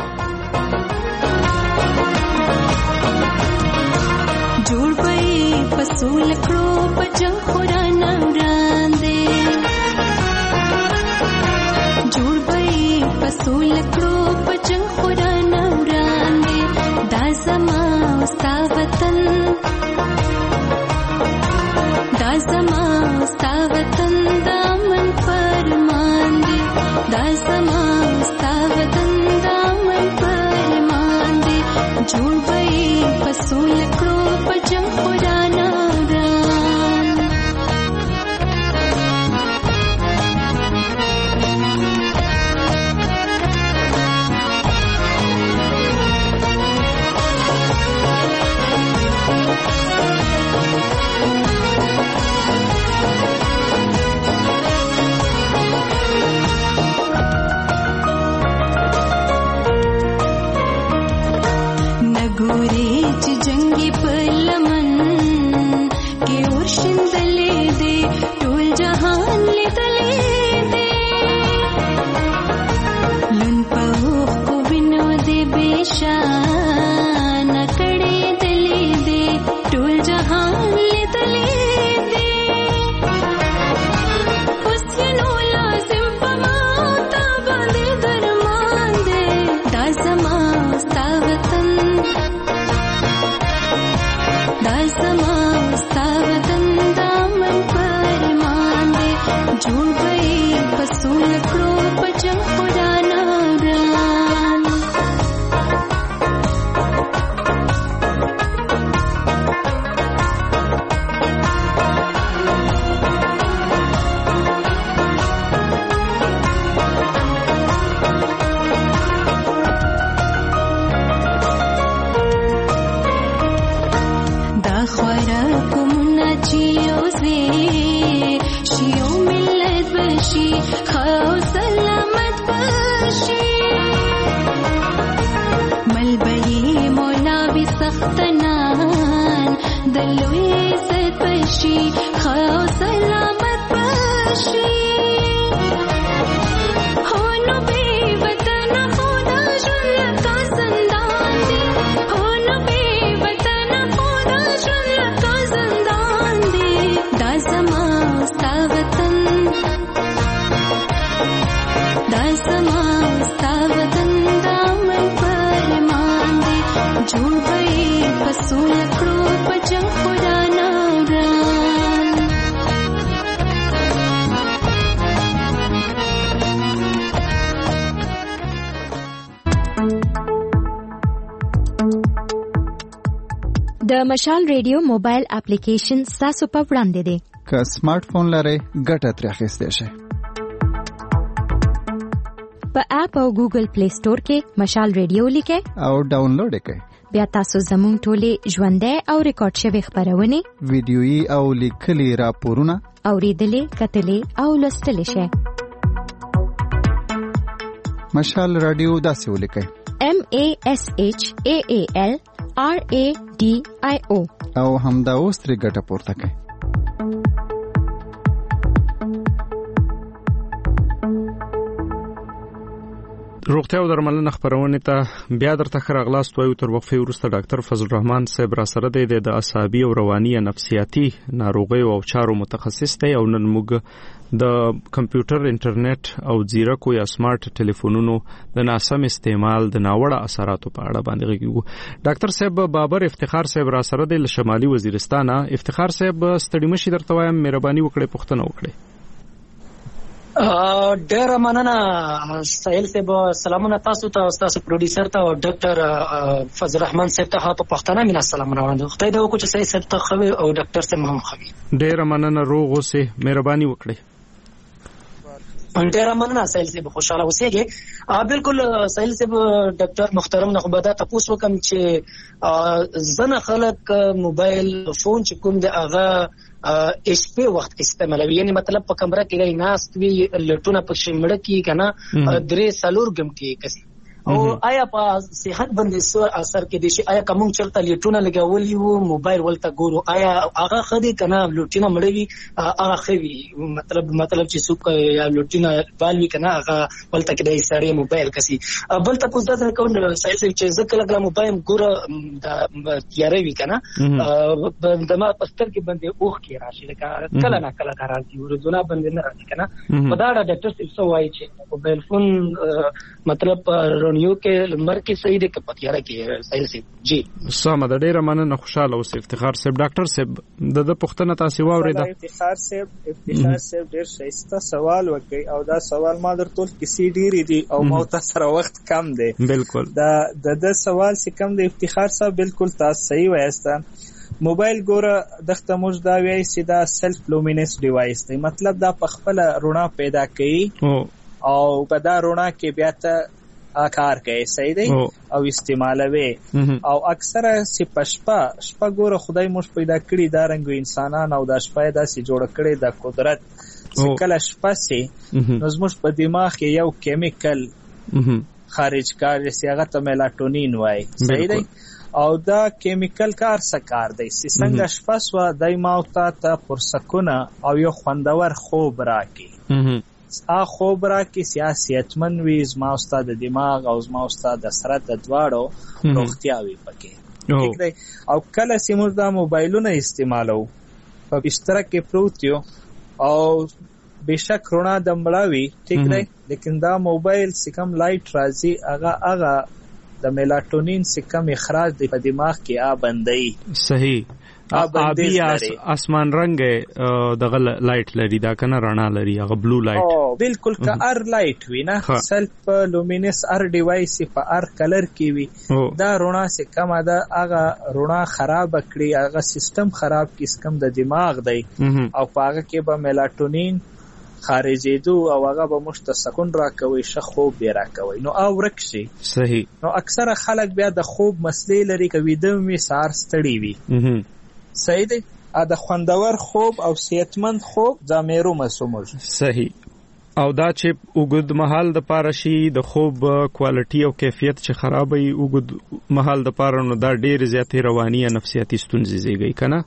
جوړ پي پسول کړو پجن خورانه وړاندې جوړ پي پسول کړو پجن خورانه وړاندې دا زما ستا وطن دامن فرمان دي دا زما ستا وطن دامن فرمان دي جوړ پي پسول کړو پجن خورانه Watan د مشال ریډیو موبایل اپلیکیشن ستاسو په وړاندې دی. که سمارټ فون لرئ ګټه ترې اخیستی شئ. په اپ او ګوګل پلی سٹور کې مشال ریډیو لیکئ او ډاونلوډ یې کړئ. بیا تاسو زموږ ټولې ژوندۍ او ریکارډ شوې خپرونې، ویډیويي او لیکلي راپورونه اورېدلې، کتلې او لوستلی شئ. مشال رادیو داسې ولیکئ: MASHAALRADIO او همدا اوس ترې ګټه پورته کړئ. روغتیا او درملنه خبرونه ته بیا درته راغلاست وایو. تر وقفې وروسته ډاکټر فضل الرحمن صاحب را سره دی، د اعصابي او رواني نفسیاتي ناروغیو او چارو متخصص دی او نن موږ د کمپیوټر، انټرنیټ او ځیرکو یا سمارټ ټلیفونونو د ناسم استعمال د ناوړه اثراتو په اړه باندې غږیږو. ډاکټر صاحب بابر افتخار صاحب را سره دی له شمالي وزیرستان. افتخار صاحب ستړي مشي درته وایم، مهرباني وکړئ پوښتنه وکړئ. ډېر مننه سهیل صاحب. سلامونه تاسو ته او تاسو پروډوسر ته او ډاکټر فضل الرحمن صاحب ته په پښتانه مینا سلامونه وړاندې. خدای دې وکړي چې سهیل صاحب ته خوي او ډاکټر صاحب هم خوي. ډېر مننه، روغ اوسئ، مهرباني وکړئ. ډېر مننه سهیل صاحب، خوشاله اوسئ. بالکل سهیل صاحب، ډاکټر محترم نه خو به دا تاسو وکم چې زنه خلک موبایل فون چې کوم دی هغه HP وخت استعمالوي، یعنی مطلب په کمره کې غي ناست وی لټونه په شمړه کې کنه 3-4 غم کې کسي او آیا په صحت باندې څه اثر کې دي؟ آیا کوم چلته لټونه لګولي وو موبایل ولته ګورو، آیا هغه خدي کنه لټونه مړوي هغه خوي مطلب چې څوک یا لټونه بالوي کنه هغه ولته کې د سړی موبایل کسي بل ته کوزه ده کوم سایل چې ځکه لګلا موبایل ګوره د تیاروي کنه د ما پستر کې باندې اوخ کې راشي لکه کله نه کله راځي ورځونه باندې نه راځي کنه په دا ډاکټر څه وایي چې موبایل فون مطلب یو کې لمر کې صحیح دی که پتیاره کې صحیح سي. جی سمه ده، ډیره مننه، خوشاله اوسئ. افتخار صاحب ډاکټر صاحب د پښتنه تاسو واورېده. افتخار صاحب ډیر ښایسته سوال وکړي او دا سوال ما درته کیسې ډېرې دي او ما تاسو سره وخت کم دی. بالکل د سوال څخه کم دی. افتخار صاحب بالکل تاسو صحیح وایسته. موبایل ګوره دغه موږ دا وایي چې دا سلف لومینس ډیوایس دی، مطلب دا په خپل رڼا پیدا کوي او په دا رڼا کې بیا ته کار کوي، صحیح دی او استعمالوي او اکثره سی پشپا ګوره خدای موږ پیدا کړی دا رنګ انسانان او دا شپه داسې جوړ کړی د قدرت کله شپه سي نو زموږ په دماغ کې یو کیمیکل خارج کار چې هغه ته میلاټونین وای، صحیح دی او دا کیمیکل کار سکار دی چې څنګه شپه سو دای ماوته ته پرسکونه او یو خوندور خوب راکې خوب را کې سیاستمن وي زما استاد د دماغ او زما استاد د سره د دواړو روغتیا وي پکې ٹھیک دی. او کله چې موږ دا موبایلونه استعمالو په بستر کې پروت یو او بشک رڼا د مړاوي ٹھیک دی، لیکن دا موبایل سکم لایټ راځي هغه د میلاټونین سکم اخراج دی په دماغ کې بندي. صحیح آبی آسمان رنگ دغه لایټ لري دا کنه رڼا لري هغه بلو لایټ. بالکل که ار لایټ وي نه سلف لومینس ار ډیوایس په ار کلر کې وي دا رڼا څخه کم ده هغه رڼا خراب کړي هغه سیستم خراب کی سکم د دماغ دی او هغه کې به میلاټونین خارجېدو او هغه به مشت سکون راکوي خوب به راکوي نو او ورکشي. صحیح. نو اکثره خلک بیا د خوب مسلې لري کوي د می سار ستړي وي، صحیح دی د خوندور خوب او صحتمند خوب زمیرو مسومج. صحیح. او دا چې وګد محل د پاره شي د خوب کوالټي او کیفیت چې خرابوي وګد محل د پاره نو دا ډېر زیاتې رواني یا نفسیاتي ستونزې زیږي کنه.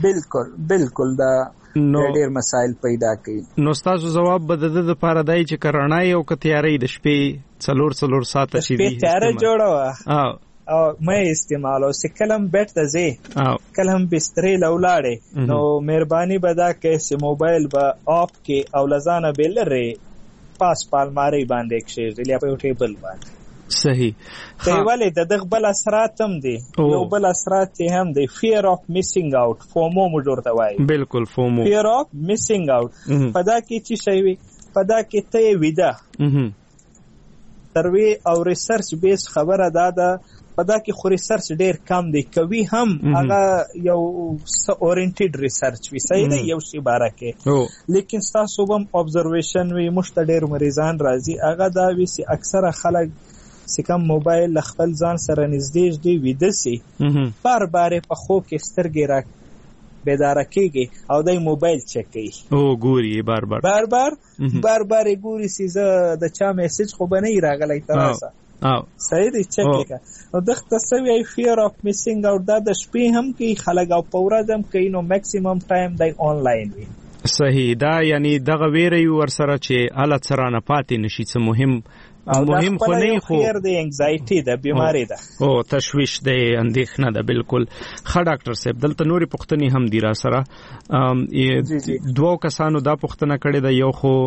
بالکل دا ډېر مسائل پیدا کوي. نو تاسو جواب بده د پاره دای چې کرانای او کتیاري د شپې 4 ساعت شي وي تیار جوړه او مې استعمالو سکلم بیت ته زی کلم بسترې لولاړې نو مهرباني بدا کې چې موبایل با اف کې او لزانه بلره پاس پالماری باندې کې لري په ټیبل باندې. صحیح. دیواله د دغه بل اثرات هم دي، یو بل اثرات هم دي fear of missing out فومو مجورته وای. بالکل فومو fear of missing out پدا کې چې شي وي پدا کې ته ویدا سروي او ریسرچ بیس خبره ده پدا کې خو ریسرچ ډیر کم دی کوي هم هغه یو اورینټډ ریسرچ وی صحیح دی یو شی باره کې لیکن تاسو هم ابزرویشن وی مشت ډیر مریضان راځي هغه دا وی سي اکثره خلک سکم موبایل خپل ځان سره نږدې دی ویده سي بار بار په خو کې سترګې را بیدار کېږي او دای موبایل چک کوي او ګوري بار بار ګوري سي زه د چا میسج خو بنې راغلی تراسه صحیح دی چک کا او د تسوی فیر اف میسینګ او د شپې هم کې خلک او پورا دم کوي نو میکسیمم ټایم دای آنلاین وي صحیح دا یعنی دغه ویری ورسره چې اله سرانه پاتې نشي څه مهم خو نه خو خیر دی انگزایټي د بیماری ده او تشویش دی اندېښنه ده بالکل ښه ډاکټر صاحب دلته نورې پوښتنې هم دي را سره دوه کسانو دا پوښتنه کړې ده یو خو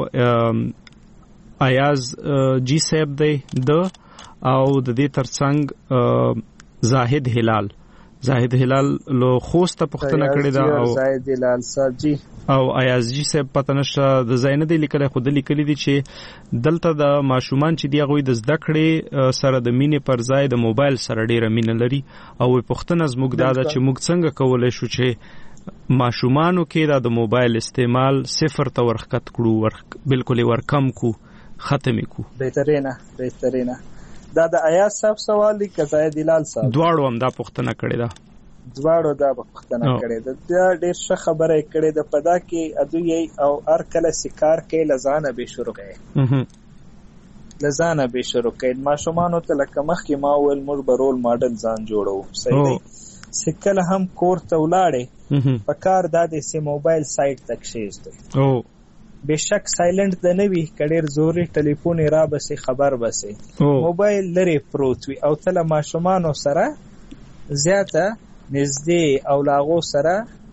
ایاز جی صاحب دی د او د دې ترڅنګ زاهد هلال لو خوسته پوښتنه کړې ده او زاهد هلال صاحب جی او ایاز جی صاحب پته نشته د زاینه دی لیکل خو د لیکل دي چې دلته د ماشومان چې دی غوي د زده کړې سره د مینې پر ځای د موبایل سره ډیره مینه لري او پوښتنه زموږ دا ده چې موږ څنګه کولای شو چې ماشومانو کې د موبایل استعمال صفر ته ورخت کړو بالکل ورکم کو ختم کو بهترینه دا د ایاز صاحب سوال دی که زاهد هلال صاحب دواړو هم دا پوښتنه کړې ده دواړو دا پوښتنه کړې ده دا ډېر ښه خبره یې کړې ده په دا کې ادوی او هر کله سکار کې لزانه به شروع کوي ماشومانو ته لکه مخکې ما ویل موږ به رول ماډل ځان جوړو صحیح دی سکل هم کور ته ولاړې په کار دا د سی موبایل سایت تک کښېږدئ بشک سایلنٹ د نوی کډیر زوري ټلیفون را بسي خبر بسي موبایل لري پروت وي او تل ماشومانو سره زیاته نږدې او لاغو سره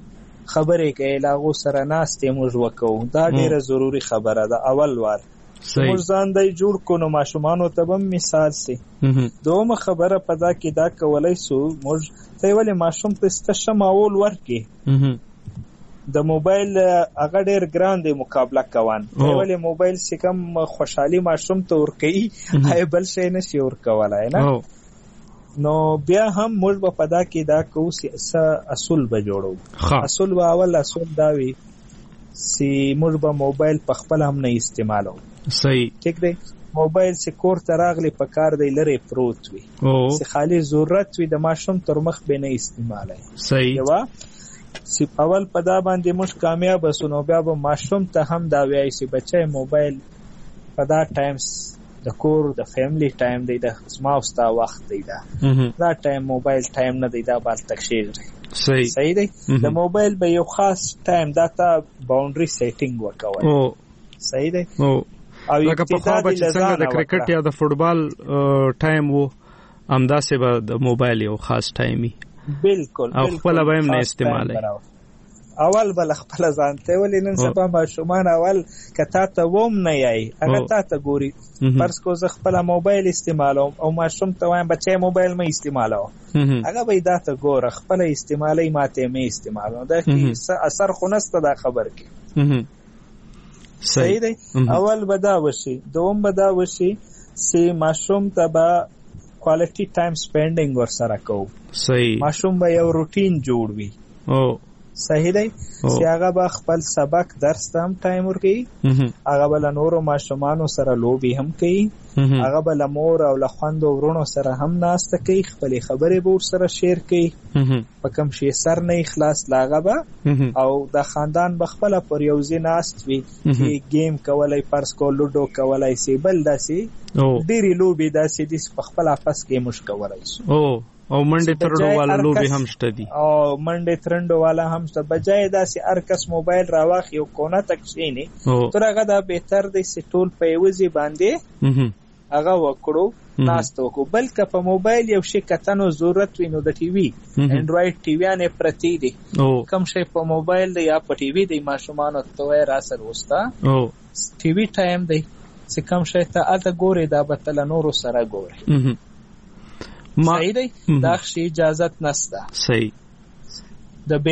خبرې کوي لاغو سره ناستې موږ وکړو دا ډیره ضروری خبره ده اول وار موږ ځان دی جوړ کو نو ماشومانو ته هم مثال سي دومره خبره پدا کې دا کولای سو موږ ته ولې ماشوم ته ستشه ماول ورکې د موبایل هغه ډیر ګران دی مقابله کوان ولې موبایل سکم خوشحالي ماشوم ته ورکي هاي بل شي نشي ورکولای نه نو بیا هم موږ په پدا کې دا کو سي اصول به جوړو اصول اول دا وی سي موږ به موبایل په خپل هم نه استعمالو صحیح ٹھیک دی موبایل سي کور ته راغلی په کار دی لري پروت وي سي خالي ضرورت وي د ماشوم تر مخ به نه استعمالای صحیح سی اول پدا باندې موږ کامیاب وسو بیا به ماشوم ته هم دا وایي چې بچي موبایل پدا ټایمز د کور د فیملی ټایم دی د زما او ستا وخت دی دا ټایم موبایل ټایم نه دی دا بل تکشیر صحیح دی د موبایل به یو خاص ټایم دا تا باونډري سیټینګ وکوي صحیح دی او لکه په خو به څنګه د کرکټ یا د فوټبال ټایم وو همداسې به د موبایل یو خاص ټایمي بالکل او خپل به هم نه استعمالي اول بل خپل ځان ته ولې نن سبا ماشومان اول کته ته ووم نه یای هغه ته ګوري پرس کو زه خپل موبایل استعمالوم او ماشوم ته وایم بچي موبایل مې استعمالو هغه به دا ته ګور خپل استعمالي ماته مې استعمالو دا کی اثر خونسته دا خبر کی صحیح دی اول بدا وشي دوم بدا وشي سی ماشوم ته با کوالټي ټایم سپینډینګ ور سره کو صحیح ماشوم به یو روټین جوړ وي صحیح دی چې هغه به خپل سبق درس ته هم ټایم ورکوي هغه به له نورو ماشومانو سره لوبي هم کوي هغه به له مور او له خویندو ورونو سره هم ناسته کوي خپلې خبرې به ورسره شیر کوي په کوم شي سر نه اخلاص لاغه به او د خاندان به خپله پر یو ځای ناست وي چې گیم کولی فرض کو لوډو کولی سي بل داسې ډېرې لوبې داسې دي په خپل آپس کې موږ کولی شو او منډه ترندو والا لوبي هم شته دي او منډه ترندو والا هم شته بجای داسې هر کس موبایل راواخ یو کونه تک شینی تر هغه دا بهتر دی چې ټول په یوځي باندې هغه وکړو ناست وکړو بلکې په موبایل یو شي کتنو ضرورت وینو د ټي وي انډراید ټي وی نه پرتی دي کم شي په موبایل دی یا په ټي وی دی ماشومان ته را سر وستا ټي وی ټایم دی چې کم شي ته اته ګوري دا بتل نورو سره ګوري صحیح دی دا شی اجازت نسته صحیح د بیل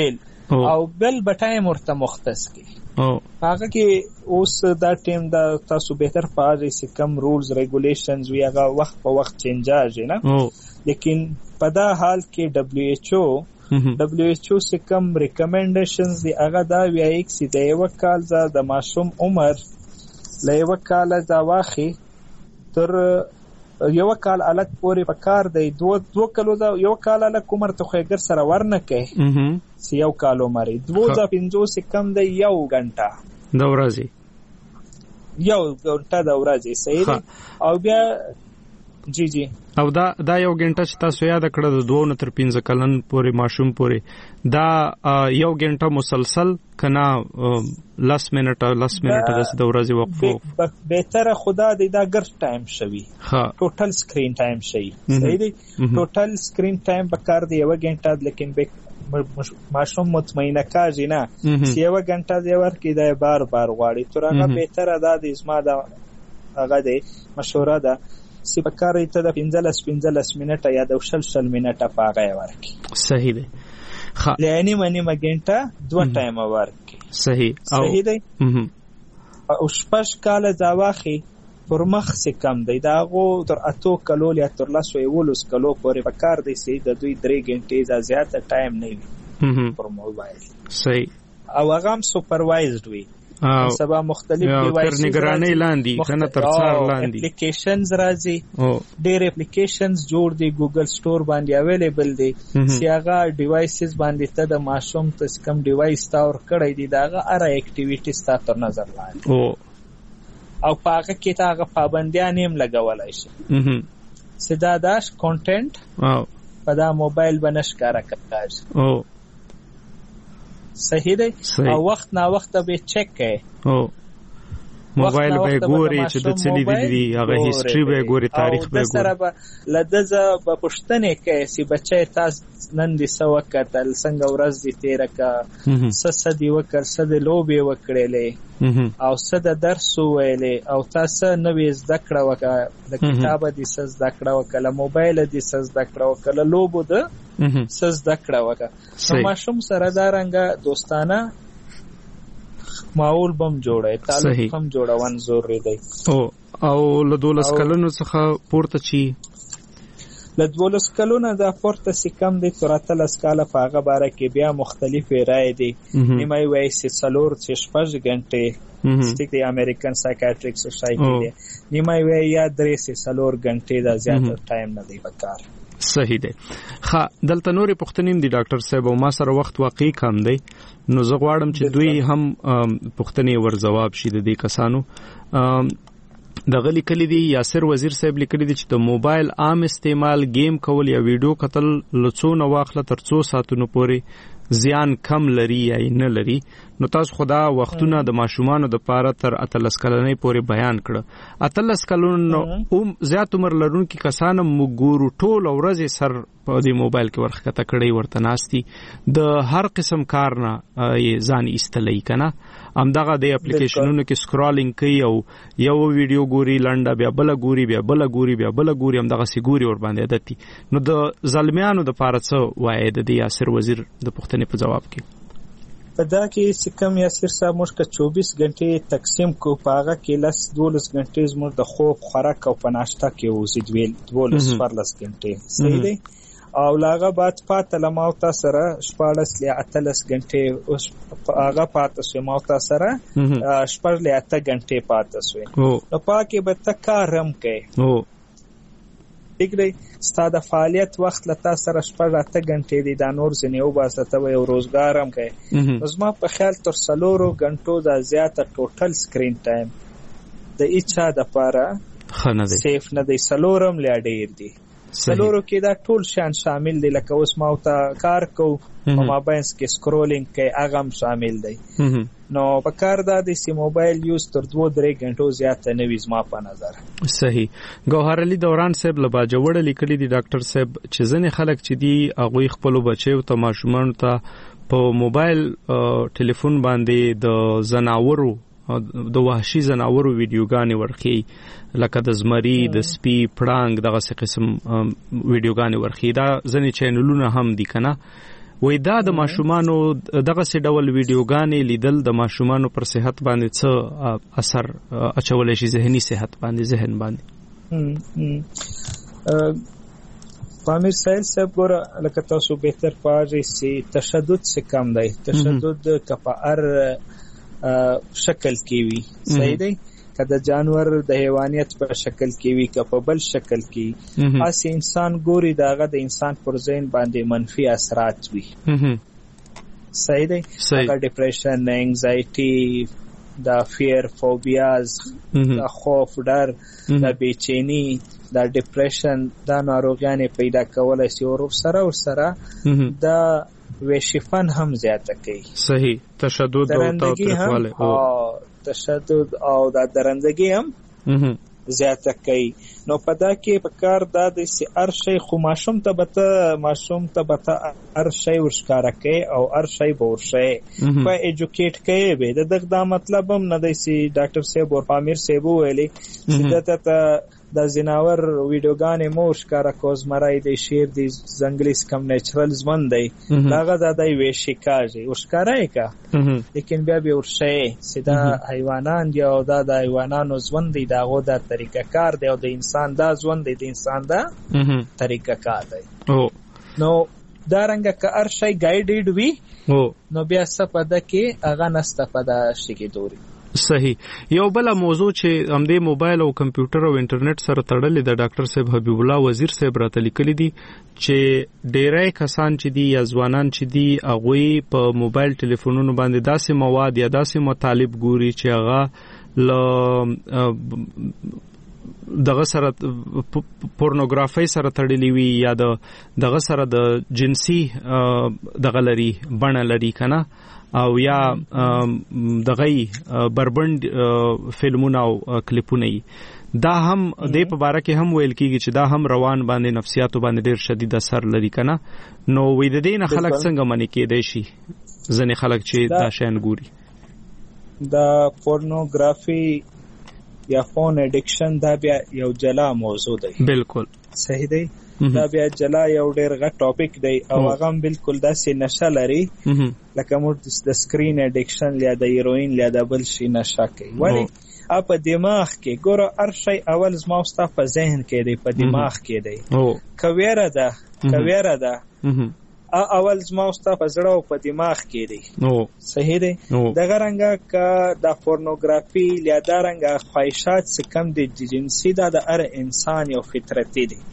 او بل ټایم ورته مختص کی هغه کې اوس دا ټیم دا تاسو بهتر پاره سي کم رولز ریګولیشنز وی هغه وخت په وخت چینجاج نه لیکن په دا حال کې WHO سے کم ریکمنډیشنز دی هغه دا وایي چې د یو کال د ماشوم عمر له یو کال دا واخی تر یو کال الک پورې پکار دی دو کلو دا یو کال الک عمر ته خو ګر سره ورنه کوي سی یو کال عمر 250 سے کم دی یو غنټه د ورځې د ورځې صحیح دی او بیا جی او دا یو غنټه چې تاسو یاد کړه د 2 تر 15 کلن پورې ماشوم پورې دا یو غنټه مسلسل کنا 10 منټه د ورځې وقفو بهتره خدا دې دا ګر ټایم شوی ټوټل سکرین ټایم شي صحیح دی ټوټل سکرین ټایم پکار دی یو غنټه لیکن ماشوم مطمئنه کاږي نه چې یو غنټه دی ورکې دا بار غواړي تر هغه بهتره دا د اسما دا هغه دی مشوره ده سی پکاره ته د 15 منټه یا د 20 منټه پاغه ورکی صحیح دی لانی منی مګنټه 2 ټایم ورکی صحیح دی او شپږ کال دا واخی پر مخ سي کم دی داغو تر 8 کلو یا تر 10 کلو پورې پکار دی سي د دوی 3 غنټې ز زیاته ټایم نه وي پر موبایل صحیح او هغه سپروایزډ وي سبا مختلف ډیوایسز نگرانی لاندې کنه تر څار لاندې اپلیکیشنز راځي ډېر اپلیکیشنز جوړ دي ګوګل سٹور باندې اویلیبل دي سیاغه ډیوایسز باندې ته د ماشوم ته کم ډیوایس تا ور کړی دي داغه اره اکټیویټیز تا تر نظر لاندې او پاګه کې تاغه پابندیان هم لګولای شي سدا داش کانټینټ په دا موبایل باندې ښکارا کوي صحیح دی او وخت نا وخت به چک کړي موبایل به ګوري چې د څه لیدلی هغه هیستوري به ګوري تاریخ به ګوري سره به لدزه په پښتنه کې چې بچي تاسو نن دي سو کتل څنګه ورځ دي تیر کا سدي وکړ سد لوبي وکړلې او سد درس ویلې او تاسو نوې زده کړه وکړه د کتاب دي زده کړه وکړه موبایل دي زده کړه وکړه لوبو ده زده کړه وکړه ماشوم سره دا رنګه دوستانه ماحول بم جوړه تعلق هم جوړون ضروري دی او له 12 کلونو څخه پورته چی له 12 کلونو دا پورته سي کم دي تر 13 کاله په هغه باره کې بیا مختلفې رائے دي نیمای وایي چې څلور چې 6 غنټې ستیک دی امریکن سایکیاټریک سوسایټي دی نیمای وایي یا 3 چې 4 غنټې دا زیات ټایم نه دی پکار صحیح دی دلته نورې پوښتنې دي ډاکټر صاحب او ما سره وخت واقعي کم دی نو زه غواړم چې دوی هم پوښتنې ور جواب شي د دې کسانو د غلی کلی دی یاسر وزیر صاحب لیکلی دی چې د موبایل عام استعمال گیم کول یا ویډیو کتل لڅونه واخله تر 2 ساعتونو پورې زیان کم لري یا نه لري نو تاسو خدا وختونه د ماشومانو د پاره تر 13 کلنۍ پورې بیان کړه 13 کلونو زیات عمر لرونکي کسان مګورو ټول ورځې سر په دې موبایل کې ورخته کړي ورته ناشتي د هر قسم کار نه ځان ایستلې کنه همدغه د اپلیکیشنونو کې سکرولینګ کوي او یو ویډیو ګوري لنډه بیا بل ګوري همدغه سی ګوري ور باندې دتی نو د ظالمانو د پاره څه وایي د یاسر وزیر د پوښتنې په جواب کې په دا کې سکم یاسر صاحب مشکل 24 غنټې تقسیم کو پاغه کې 12 غنټې زموږ د خوب خوراک او پناشتا کې وزید ویل 12 غنټې صحیح دی او لاغه بعد پات لماوتا سره 14 ل 18 غنټې اوس هغه پات سو ماوتا سره 14 ل 8 غنټې پات سو نو پاکه به تکارم کوي دیګری ستاده فعالیت وخت لتا سره 14 غنټې دي دا نور زنیو باسته یو روزګار هم کوي زما په خیال تر 4 غنټو دا زیاته ټوټل سکرین ټایم د اچا د پاره خنه دي سیف نه دی 4 ل ډیر دي سلورو کې دا ټول شان شامل دي لکه اوس ما ته کار کو او ما باینس کې سکرولینګ کې هغه هم شامل دی نو په کار دا د سی موبایل یوز تر 2-3 غنټو زیات نه وي زما په نظر صحیح ګوهر علي دوران صاحب لبا جوړ لیکلي دي ډاکټر صاحب چې ځنې خلک چې دي هغه خپل بچو ته ماشومان ته په موبایل ټلیفون باندې د زناورو د وحشي زناورو ویډیوګانې ورخي لکه د زمری د سپي پړانګ دغه څه قسم ویډیوګانې ورخي دا ځنې چینلونه هم دي کنه وای دا د ماشومانو دغه سي ډول ویډیوګانې لیدل د ماشومانو پر صحت باندې څه اثر اچولای شي ذهني صحت باندې ذهن باندې پامیر سایل صاحب ګوره لکه تاسو بهتر پوهیږئ چې تشدد څه کم دی تشدد که په هر شکل کې وي صحیح دی که د جانور د حیوانیت په شکل کې وي که په بل شکل کې هسې انسان ګوري د هغه د انسان پر ذهن باندې منفي اثرات وي صحیح دی هغه ډپریشن انگزایټي دا فیر فوبیاز دا خوف ډر دا بېچیني دا ډپریشن دا ناروغیانې پیدا کولای شي او سره دا ویشفن هم زیاته کوي صحیح تشدد او تاوتریخوالی تشدد او دا درندگی هم زیاته کوي نو په دا کې په کار دا د هر شی خو ماشوم ته به هر شی ورښکاره کوي او هر شی به ورښیي په ایجوکیټ کوي به دغه دا مطلب هم نه دی چې ډاکټر صاحب او پامیر صاحب ویلي چې دته د زناور ویډیوګانې مو ښکاره کوز مرای دی شیر دی ځنګلیس کم نیچرل ژوند دی هغه دا دی ویشي کاږي ورښکاره یې کا لیکن بیا به ورښیي چې دا حیوانان دی او دا د حیوانانو ژوند دی دغه دا طریقه کار دی او د انسان دا ژوند دی د انسان دا طریقه کار دی نو دا رنګه که هر شی ګایډډ وي نو بیا څه پده کې هغه نسته پده شي کې دوري صحیح یو بل موضوع چې همدې موبایل او کمپیوټر او انټرنیټ سره تړلې د ډاکټر صاحب حبیب الله وزیر صاحب راته لیکلي دي چې ډېری کسان چې دي یا ځوانان چې دي هغوی په موبایل ټلیفونونو باندې داسې مواد یا داسې مطالب ګوري چې هغه دغه سره پورنوګرافي سره تړلې وي یا دغه سره د جنسي دغه لري بڼه لري کنه او یا دغه بربند فلمونه او کلیپونه دا هم د په باره کې هم ویل کیږي چې دا هم روان باندې نفسیاتو باندې ډیر شدید اثر لري کنه نو وې د دې نه خلک څنګه منې کېدای شي ځنې خلک چې دا شین ګوري دا پورنوګرافي یا فون اډیکشن دا بیا یو جلا موضوع دی بالکل صحیح دی دا بیا جلا یو ډیر غټ ټاپک دی او هغه بالکل داسې نشه لري لکه موږ د سکرین اډیکشن یا د هیروین یا د بل شي نشه کوي ولی په دماغ کې ګوره هر شی اول زما ستا په ذهن کې دی په دماغ کې دی کویره ده اول زما ستا په زړه او په دماغ کې دی صحیح دی دغه رنګه که د پورنوګرافي یا دا رنګه خواهشات څه کم دی جنسي دا د هر انسان یو فطرتي دی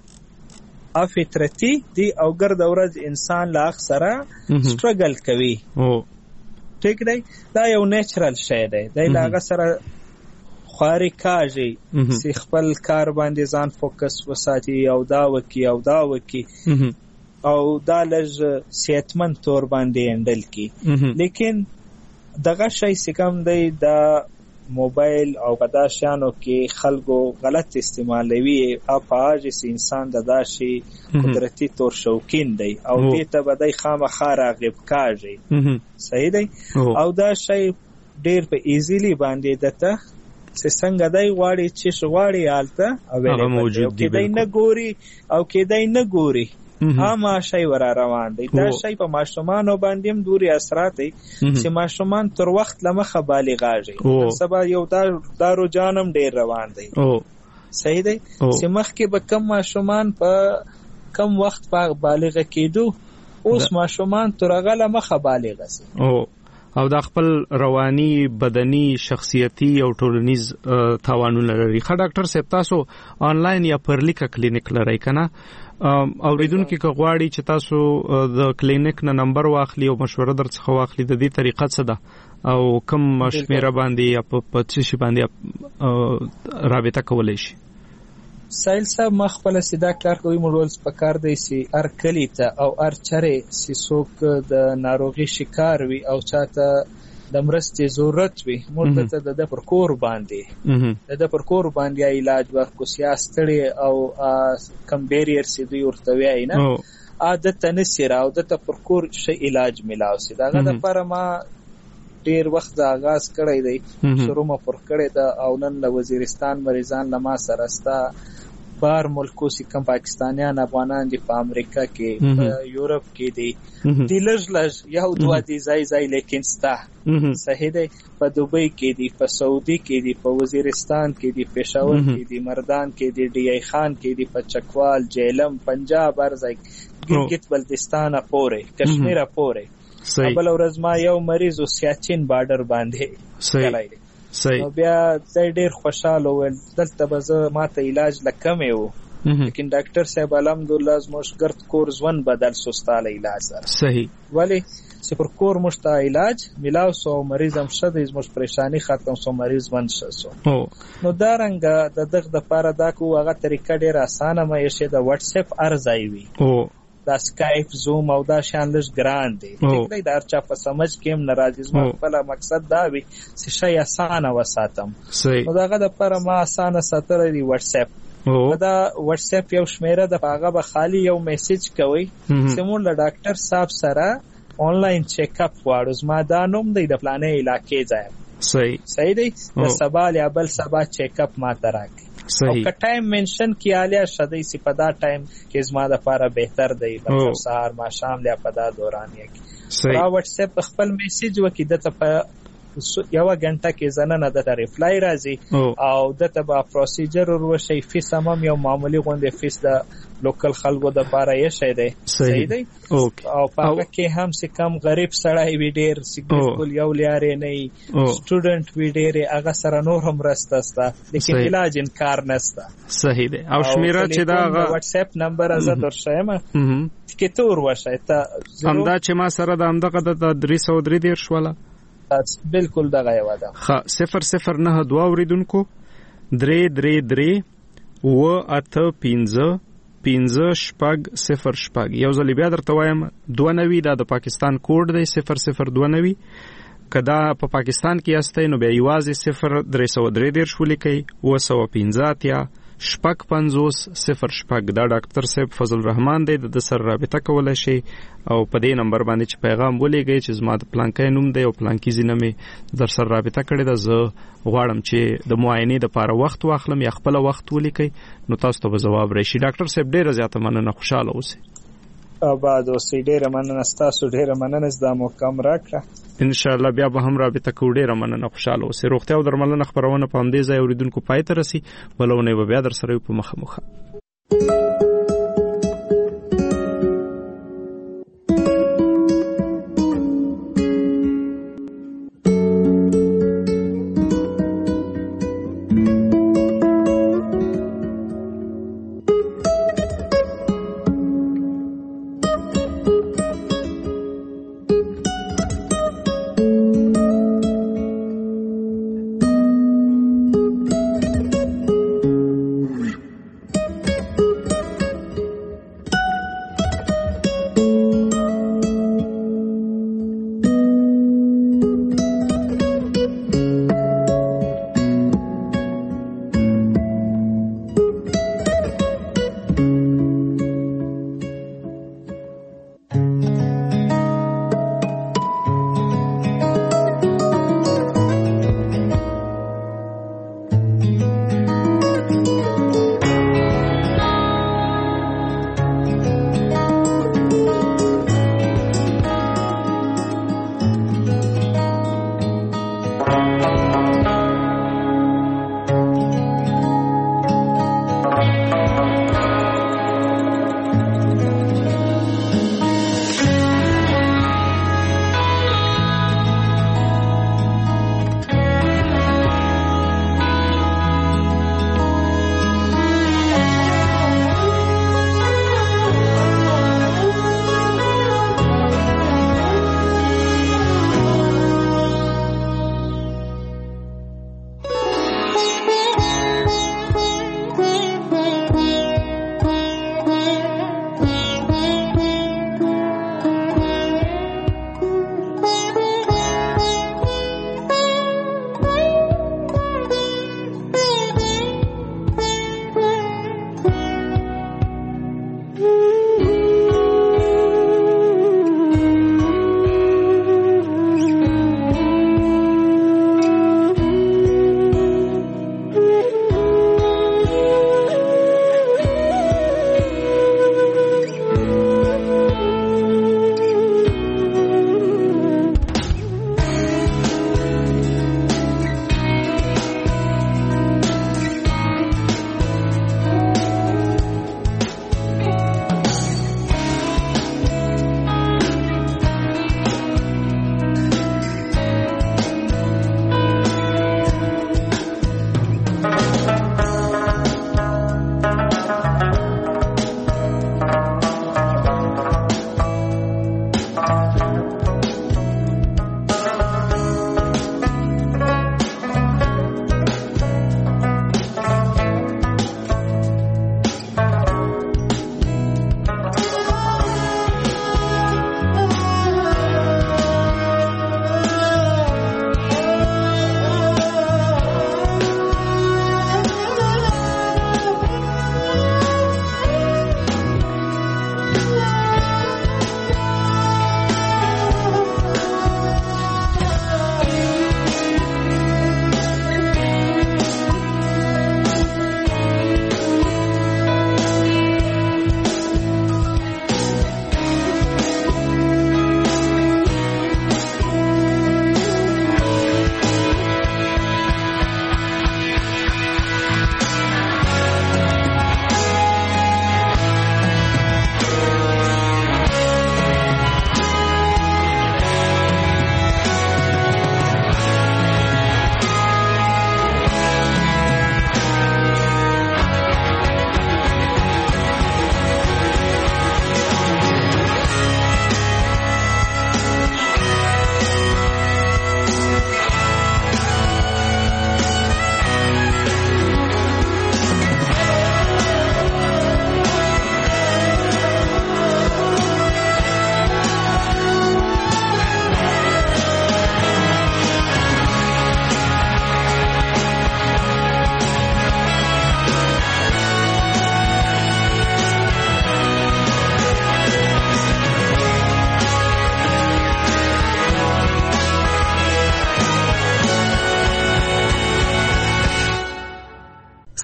فطرتي دی او ګرد ورځ انسان لا اکثره سټرګل کوي ټیک دی دا یو نیچرل شی دی دا هغه سره خواري کاږي چې خپل کار باندې ځان فوکس وساتي او دا وکي او دا لږ صحتمند تور باندې هندل کی لیکن دغه شی سکم دی د موبایل او پداشانو کې خلکو غلط استعمالوي او پاجس انسان د داشي قدرتي تور شوکین دی او دې ته بدای خامخا راغب کاږي صحیح دی او دا شی ډیر په ایزیلی باندې دته څنګه دی غواړي چې شغواړي حالته او موجود دی کې دای نه ګوري هما شی ور روان دی دا شی په ماشومان باندې هم دوري اثرات دي چې ماشومان تر وخت لمخه بالغاږي سبا یو دا رجحانم ډیر روان دی صحیح دی چې مخکې به کم ماشومان په کم وخت په بالغ کېدو اوس ماشومان تر هغه لمخه بالغ سي او دا خپل رواني بدني شخصيتي او ټولنیز تاوانونه لري خا ډاکټر صاحب تاسو آنلاین یا پرلیک کلینیک لرئ کنه اوریدونکو کې غواړي چې تاسو د کلینیک نه نمبر واخلي او مشوره درڅخه واخلي د دې طریقه څه ده او کوم شمیره باندې یا په څه شي باندې رابطه کولای شي سایل صاحب مخبل سیدا کار کوي مړول سپکار دی سي ار کلی ته او ار چره سي څوک د ناروغي شکار وي او چاته د مرستې ضرورت وي مرته د پر کور باندې علاج ورکو سیاستړي او کم بیریر سي دوی ورته وای نه عادت نسیر او د پر کور شي علاج ملاو سي داغه د پر ما ډیر وخت آغاز کړی دی شروع ما پر کړی دا او نن د وزیرستان مریضان لما سرستا بار ملکو چې کوم پاکستانیان افغانان دي په امریکا کې په یورپ کې دي د لږ یو دوه دي ځای لیکن ستا صحیح دی په دوبۍ کې دي په سعودي کې دي په وزیرستان کې دي پېښور کې دي مردان کې دي ډي ای خان کې دي په چکوال جیلم پنجاب ارزای ګلګت بلتستان پورې کشمیر پورې بل ورځ ما یو مریض سیاچین بارډر باندې کړی دی نو بیا ډېر خوشاله ول دلته به زه ماته علاج لکمې و لیکن ډاکټر صاحب الحمدلله زموږ ګرد کور ژوند بدل سو ستاله علاج سره صحیح ولی چې پر کور مشته علاج ملاو سو مریض هم شد زموږ پریشانی ختم سو مریض ون شو نو دا رنګ د دغه د پاره دا کو هغه طریقه ډېر اسانه مې شه د واتس اپ ارزای وی دا سکایپ زوم او دا شان لږ ګران دي ټیک دا چا په سمج کې هم ناراضي زما خپل مقصد دا وي چې شی اسانه وساتم نو داغه د پر ما اسانه ساتره دی واتس اپ دا واتس اپ یو شمیره د هغه به خالی یو میسج کوي سمون له ډاکټر صاحب سره آنلاین چیک اپ واړو زما دا نوم دی د پلانې علاقې ځای صحیح دی د سبا یا بل سبا چیک اپ ما تراک او که ټایم منشن کیاله شدی سی په دا ټایم کې زما د لپاره بهتر دی په سهار ما شام له په دا دوران کې را واتس اپ خپل میسج وکړه ته په یو غنټه کې زنه د ریپلای راځي او دته با پروسیجر ورشي فیس هم یو معمولی غونډه فیس د لوکل خلکو د لپاره یې شي دی صحیح دی او په کې هم څه کم غریب سړی وی ډیر سیګول یو لارې نه سټوډنټ وی ډیر هغه سره نور هم راستاسته لیکن علاج انکار نسته صحیح دی او شمیره چې دا واتس اپ نمبر از درشم کې تور وشه ته همدا چې ما سره د همدغه د 303 شواله بالکل دغه یو ده 009 اوریدونکو 333 و اته 15 15 یو ځل بیا درته وایم 92 دا د پاکستان کوډ دی 0029 کدا په پاکستان کې یاستئ نو بیا یوازې 0333 ولیکئ 215 شپږ 50 0 دا ډاکټر صاحب فضل الرحمن دی د سر رابطه کولای شي او په دې نمبر باندې چې پیغام ولېږئ چې زما د پلانکې نوم دی او پلانکې زینه مې در سر رابطه کړې ده زه غواړم چې د معاینې د پاره وخت واخلم یا خپل وخت ولیکئ نو تاسو ته جواب راشي ډاکټر صاحب ډیره زیاته مننه خوشاله اوسئ آباد اوسئ ډیره مننه ستاسو ډیره مننه زدا مو کم راکړه ان شاء الله بیا به هم رابطه کوو ډیره مننه خوشاله اوسئ روغتیا او درملنه خبرونه په همدې ځای اوریدونکو پای ته رسي ولونه به بیا در سره په مخه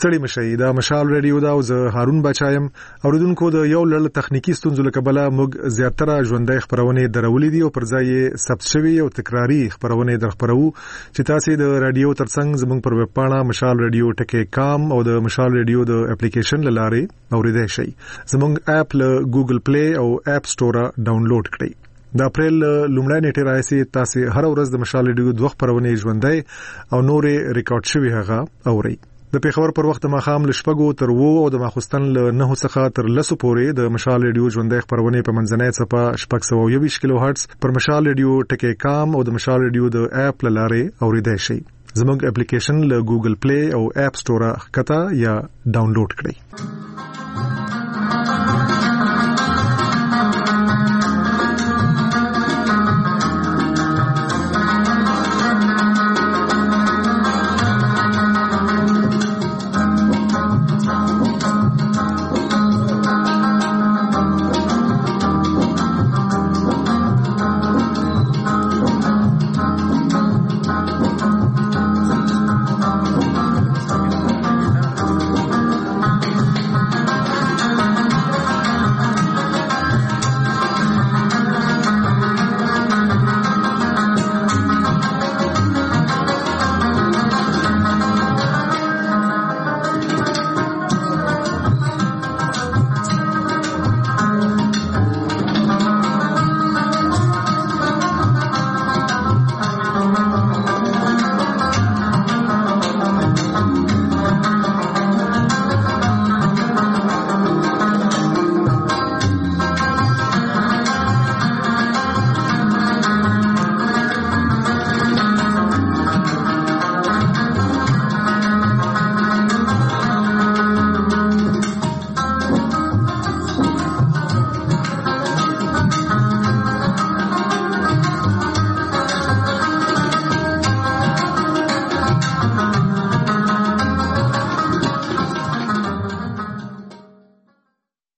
ستړي مشي دا مشال ریډیو دا او زه هارون بچایم. اوریدونکو د یو لړ تخنیکی ستونزو لکبله موږ زیاتره ژوندۍ خبرونه درولې دي او پر ځای ثبت شوی او تکراری خبرونه درخبرو چې تاسو د رادیو ترڅنګ زموږ پر ویب پاڼه مشال ریډیو .com او د مشال ریډیو د اپلیکیشن لاره اوریدای شئ. زموږ اپ له ګوګل پلی او اپ سٹور ډاونلوډ کړئ. د اپریل لومړی نیټه راځي تاسو هر ورځ د مشال ریډیو دوه خبرونه ژوندۍ او نورې ریکارډ شوی هغه اورئ. د پیښور پر وخت ماښام ل شپږو تر 2 او د ماخوستن ل 9 څخه تر 10 پورې د مشال ریډیو ژوندۍ خبرونه په منځنۍ څپه 620 کیلو هرتز پر مشال ریډیو .com او د مشال ریډیو د اپ لاره اوریدای شئ. زموږ اپلیکیشن له ګوګل پلی او اپ سٹور ښکته یا ډاونلوډ کړئ.